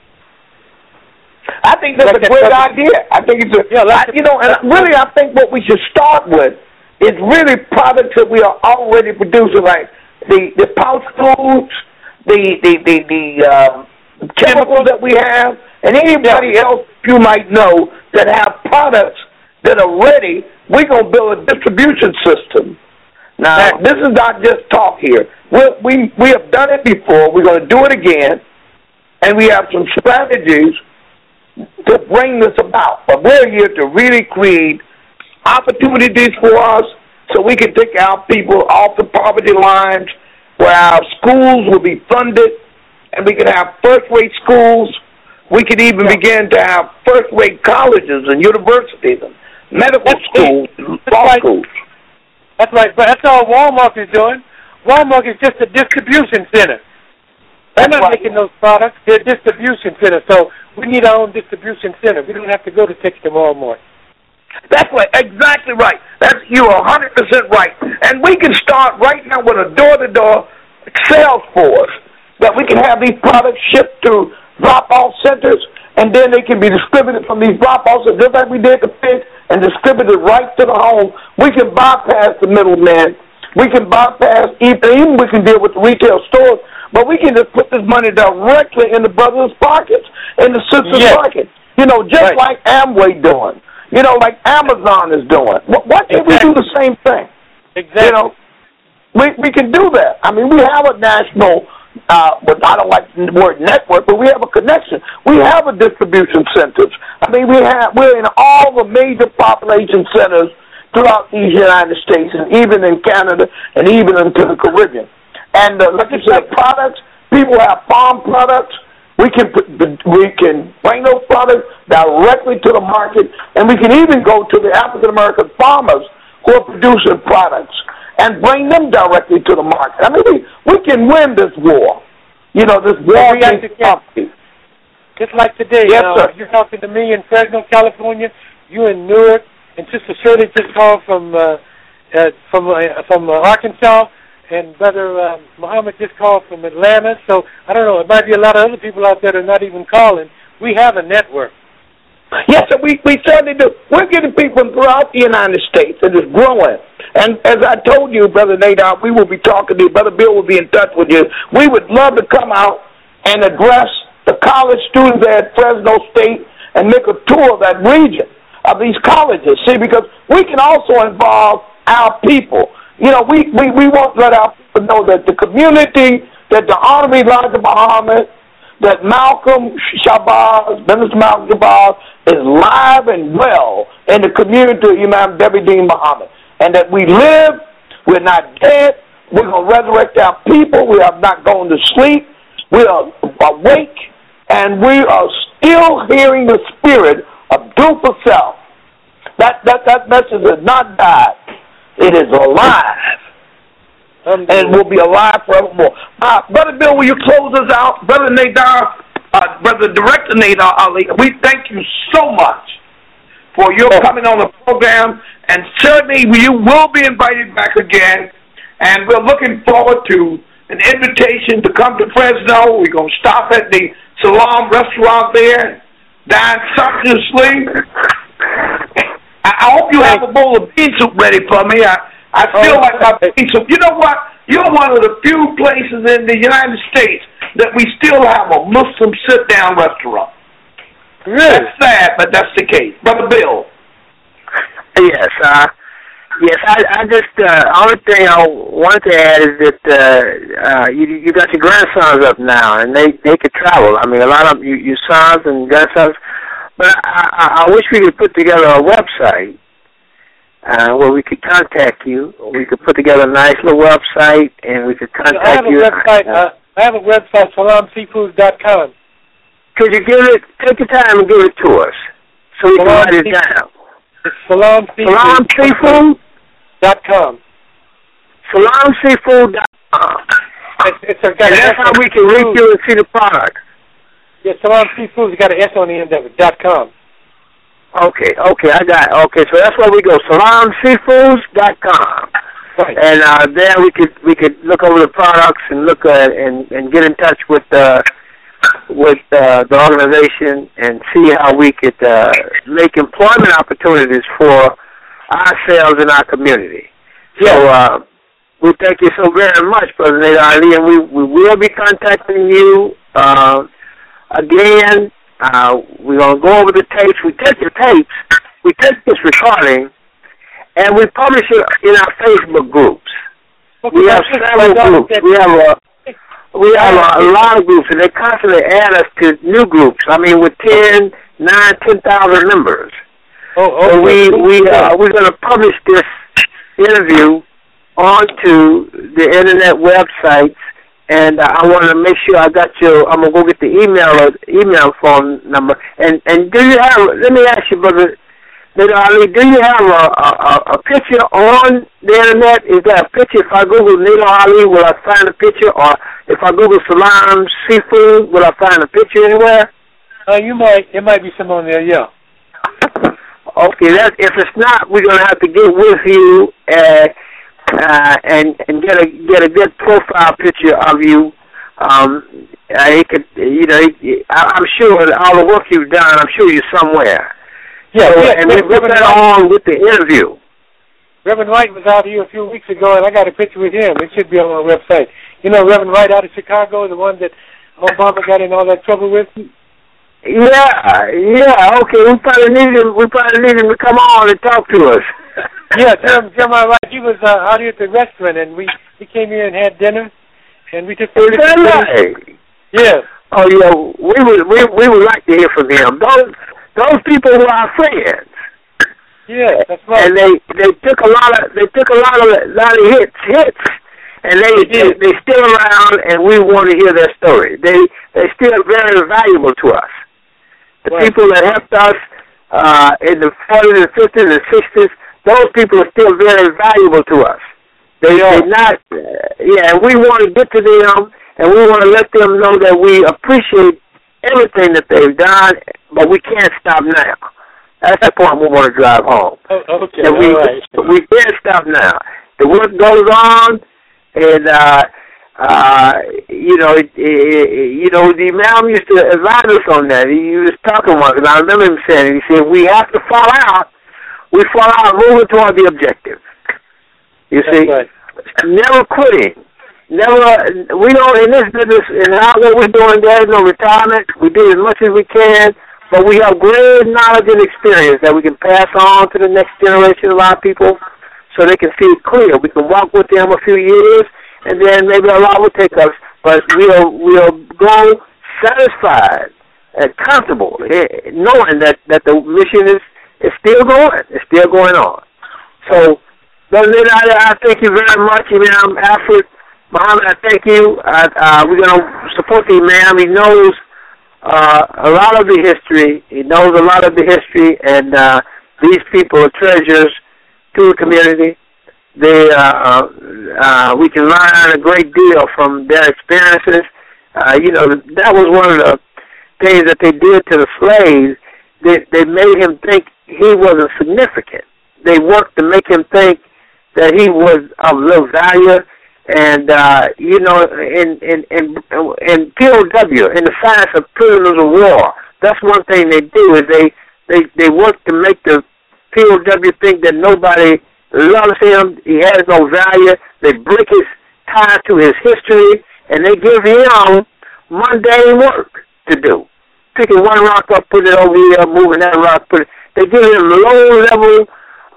I think that's a great idea. I think it's I think what we should start with is really products that we are already producing, like the pouch foods, the chemicals that we have, and anybody else you might know that have products that are ready. We're going to build a distribution system. Now, this is not just talk here. We have done it before. We're going to do it again, and we have some strategies to bring this about. But we're here to really create opportunities for us so we can take our people off the poverty lines, where our schools will be funded, and we can have first-rate schools. We can even begin to have first-rate colleges and universities and medical schools, law schools. That's right, but that's all Walmart is doing. Walmart is just a distribution center. They're not making those products. They're a distribution center, so we need our own distribution center. We don't have to go to Texas Walmart. That's right, exactly right. You're 100% right. And we can start right now with a door-to-door sales force that we can have these products shipped to drop-off centers, and then they can be distributed from these drop-off centers, just like we did the fish, and distributed right to the home. We can bypass the middleman. We can bypass, even we can deal with the retail stores, but we can just put this money directly in the brothers' pockets, in the sisters' pockets. You know, just like Amway doing. You know, like Amazon is doing. Why can't we do the same thing? Exactly. You know, we can do that. I mean, we have a national, but I don't like the word network, but we have a connection. We have a distribution centers. I mean, we're in all the major population centers throughout these United States, and even in Canada, and even into the Caribbean. And like you said, products, people have farm products. We can bring those products directly to the market, and we can even go to the African American farmers who are producing products and bring them directly to the market. I mean, we can win this war. You know, this war against poverty. Just like today, you're talking to me in Fresno, California. You in Newark, and Sister Shirley just called from Arkansas. And Brother Muhammad just called from Atlanta. So, I don't know, it might be a lot of other people out there that are not even calling. We have a network. Yes, we certainly do. We're getting people throughout the United States, and it's growing. And as I told you, Brother Nadab, we will be talking to you. Brother Bill will be in touch with you. We would love to come out and address the college students at Fresno State and make a tour of that region of these colleges. See, because we can also involve our people. You know, we won't let our people know that the community, that the Honorable Elijah Muhammad, that Malcolm Shabazz, Minister Malcolm Shabazz, is live and well in the community of Imam Devi Deen Muhammad. And that we live, we're not dead, we're going to resurrect our people, we have not gone to sleep, we are awake, and we are still hearing the spirit of do for self. That message has not died. It is alive, and it will be alive forevermore. Brother Bill, will you close us out? Brother Nadar, Brother Director Nadar Ali, we thank you so much for your coming on the program, and certainly you will be invited back again, and we're looking forward to an invitation to come to Fresno. We're going to stop at the Salam restaurant there, dine sumptuously. I hope you have a bowl of bean soup ready for me. I feel like my bean soup. You know what? You're one of the few places in the United States that we still have a Muslim sit-down restaurant. Really? That's sad, but that's the case. Brother Bill. Yes, yes. I just only thing I wanted to add is that you got your grandsons up now, and they could travel. I mean, a lot of your sons and grandsons. But I wish we could put together a website where we could contact you. We could put together a nice little website, and we could contact you. I have a website, salamseafoods.com. Could you take your time and give it to us so we can write it down? It's salamseafood.com. Salamseafood.com. And that's how we can reach you and see the product. Yes, Salam Seafood's got an S on the end of it, .com. Okay, I got it. Okay, so that's where we go, salamseafoods.com. Right. And there we could look over the products and look and get in touch with the organization and see how we could make employment opportunities for ourselves and our community. Yeah. So we thank you so very much, Brother Nader Ali, and we will be contacting you again. We're going to go over the tapes. We take your tapes, we take this recording, and we publish it in our Facebook groups. Okay, we have several groups. We have a lot of groups, and they constantly add us to new groups. I mean, with 10,000 members. So we're going to publish this interview onto the internet websites, and I want to make sure I got your. I'm going to go get the email phone number. And do you have? Let me ask you, Brother Nader Ali, do you have a picture on the internet? Is there a picture? If I Google Nader Ali, will I find a picture? Or if I Google Salam Seafood, will I find a picture anywhere? You might. There might be some on there, yeah. Okay, if it's not, we're going to have to get with you and get a good profile picture of you. It could, I'm sure all the work you've done, I'm sure you're somewhere. Yeah, and we put that on with the interview. Reverend Wright was out here a few weeks ago, and I got a picture with him. It should be on our website. You know Reverend Wright out of Chicago, the one that Obama got in all that trouble with? Yeah, okay. We probably need him to come on and talk to us. Yeah, Jeremiah Wright, he was out here at the restaurant, and he came here and had dinner, and we took pictures. Is that right? Yeah. Oh yeah, we would like to hear from him. Those people were our friends. Yeah, that's right. And they took a lot of hits, and they still around, and we want to hear their story. They still very valuable to us. The people that helped us in the 40s and 50s and 60s, those people are still very valuable to us. They're not, and we want to get to them, and we want to let them know that we appreciate everything that they've done, but we can't stop now. That's the point we want to drive home. Oh, okay, and we can't stop now. The work goes on, and the Imam used to advise us on that. He was talking once, and I remember him saying, he said, we have to fall out. We fall out moving toward the objective. You see? Right. Never quitting. We don't, in this business, in what we're doing, there's no retirement. We do as much as we can, but we have great knowledge and experience that we can pass on to the next generation of our people so they can see it clear. We can walk with them a few years, and then maybe Allah will take us, but we'll go satisfied and comfortable, knowing that the mission is still going. It's still going on. So, Brother Nader, I thank you very much. Imam Alfred Muhammad, I thank you. We're going to support the Imam. He knows a lot of the history. He knows a lot of the history, and these people are treasures to the community. We can learn a great deal from their experiences. That was one of the things that they did to the slaves. They made him think he wasn't significant. They worked to make him think that he was of little value, and in POW, in the science of prisoners of war, that's one thing they do, is they work to make the POW think that nobody loves him, he has no value. They break his tie to his history, and they give him mundane work to do. Picking one rock up, put it over here, moving that rock, they give him low-level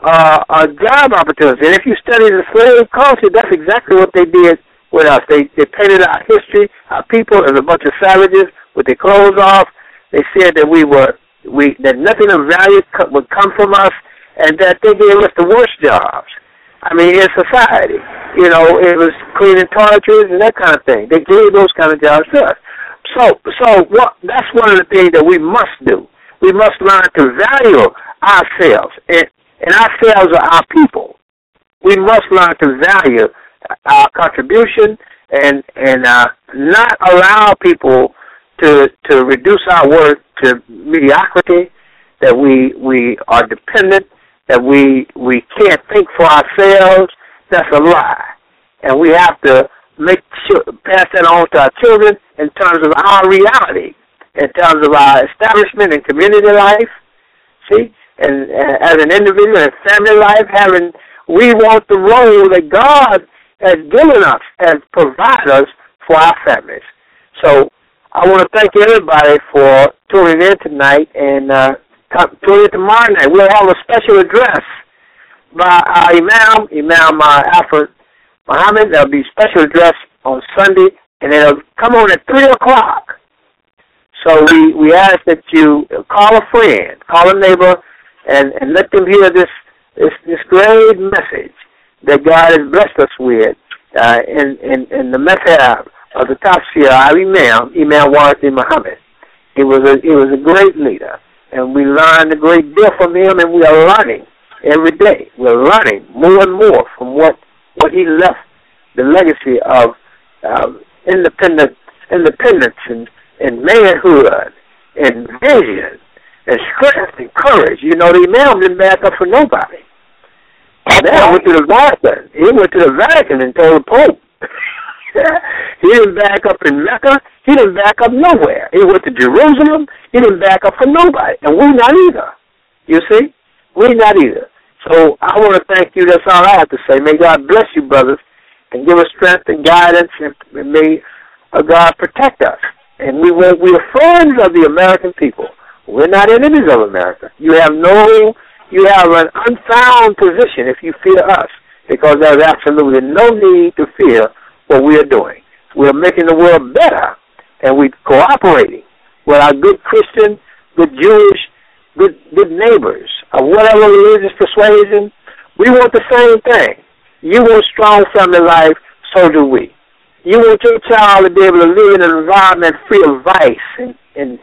job opportunities. And if you study the slave culture, that's exactly what they did with us. They painted our history, our people, as a bunch of savages with their clothes off. They said that that nothing of value would come from us, and that they gave us the worst jobs. I mean, in society, it was cleaning toiletries and that kind of thing. They gave those kind of jobs to us. So that's one of the things that we must do. We must learn to value ourselves, and ourselves are our people. We must learn to value our contribution and not allow people to reduce our work to mediocrity, that we are dependent, that we can't think for ourselves. That's a lie. And we have to pass that on to our children in terms of our reality, in terms of our establishment and community life. See? And as an individual and family life, we want the role that God has given us as providers for our families. So I want to thank everybody for tuning in tonight, and tune in tomorrow night. We'll have a special address by our Imam Alfred Muhammad. There'll be special address on Sunday, and it'll come on at 3 o'clock. So we ask that you call a friend, call a neighbor, and let them hear this great message that God has blessed us with in the method of the Tafsir Imam Warith Muhammad. He was a great leader, and we learned a great deal from him, and we are learning every day. We're learning more and more from what he left, the legacy of independence and manhood and vision and strength and courage. The Imam didn't back up for nobody. Now went to the Vatican. He went to the Vatican and told the Pope. He didn't back up in Mecca. He didn't back up nowhere. He went to Jerusalem. He didn't back up for nobody. And we're not either. You see? We're not either. So I want to thank you. That's all I have to say. May God bless you, brothers, and give us strength and guidance, and may God protect us. And we are friends of the American people. We're not enemies of America. You have an unfound position if you fear us, because there's absolutely no need to fear what we are doing. We're making the world better, and we're cooperating with our good Christian, good Jewish, good neighbors of whatever religious persuasion. We want the same thing. You want strong family life, so do we. You want your child to be able to live in an environment free of vice and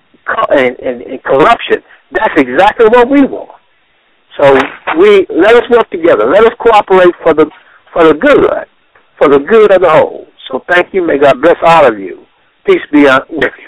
corruption. That's exactly what we want. So let us work together. Let us cooperate for the good of the whole. So thank you. May God bless all of you. Peace be with you.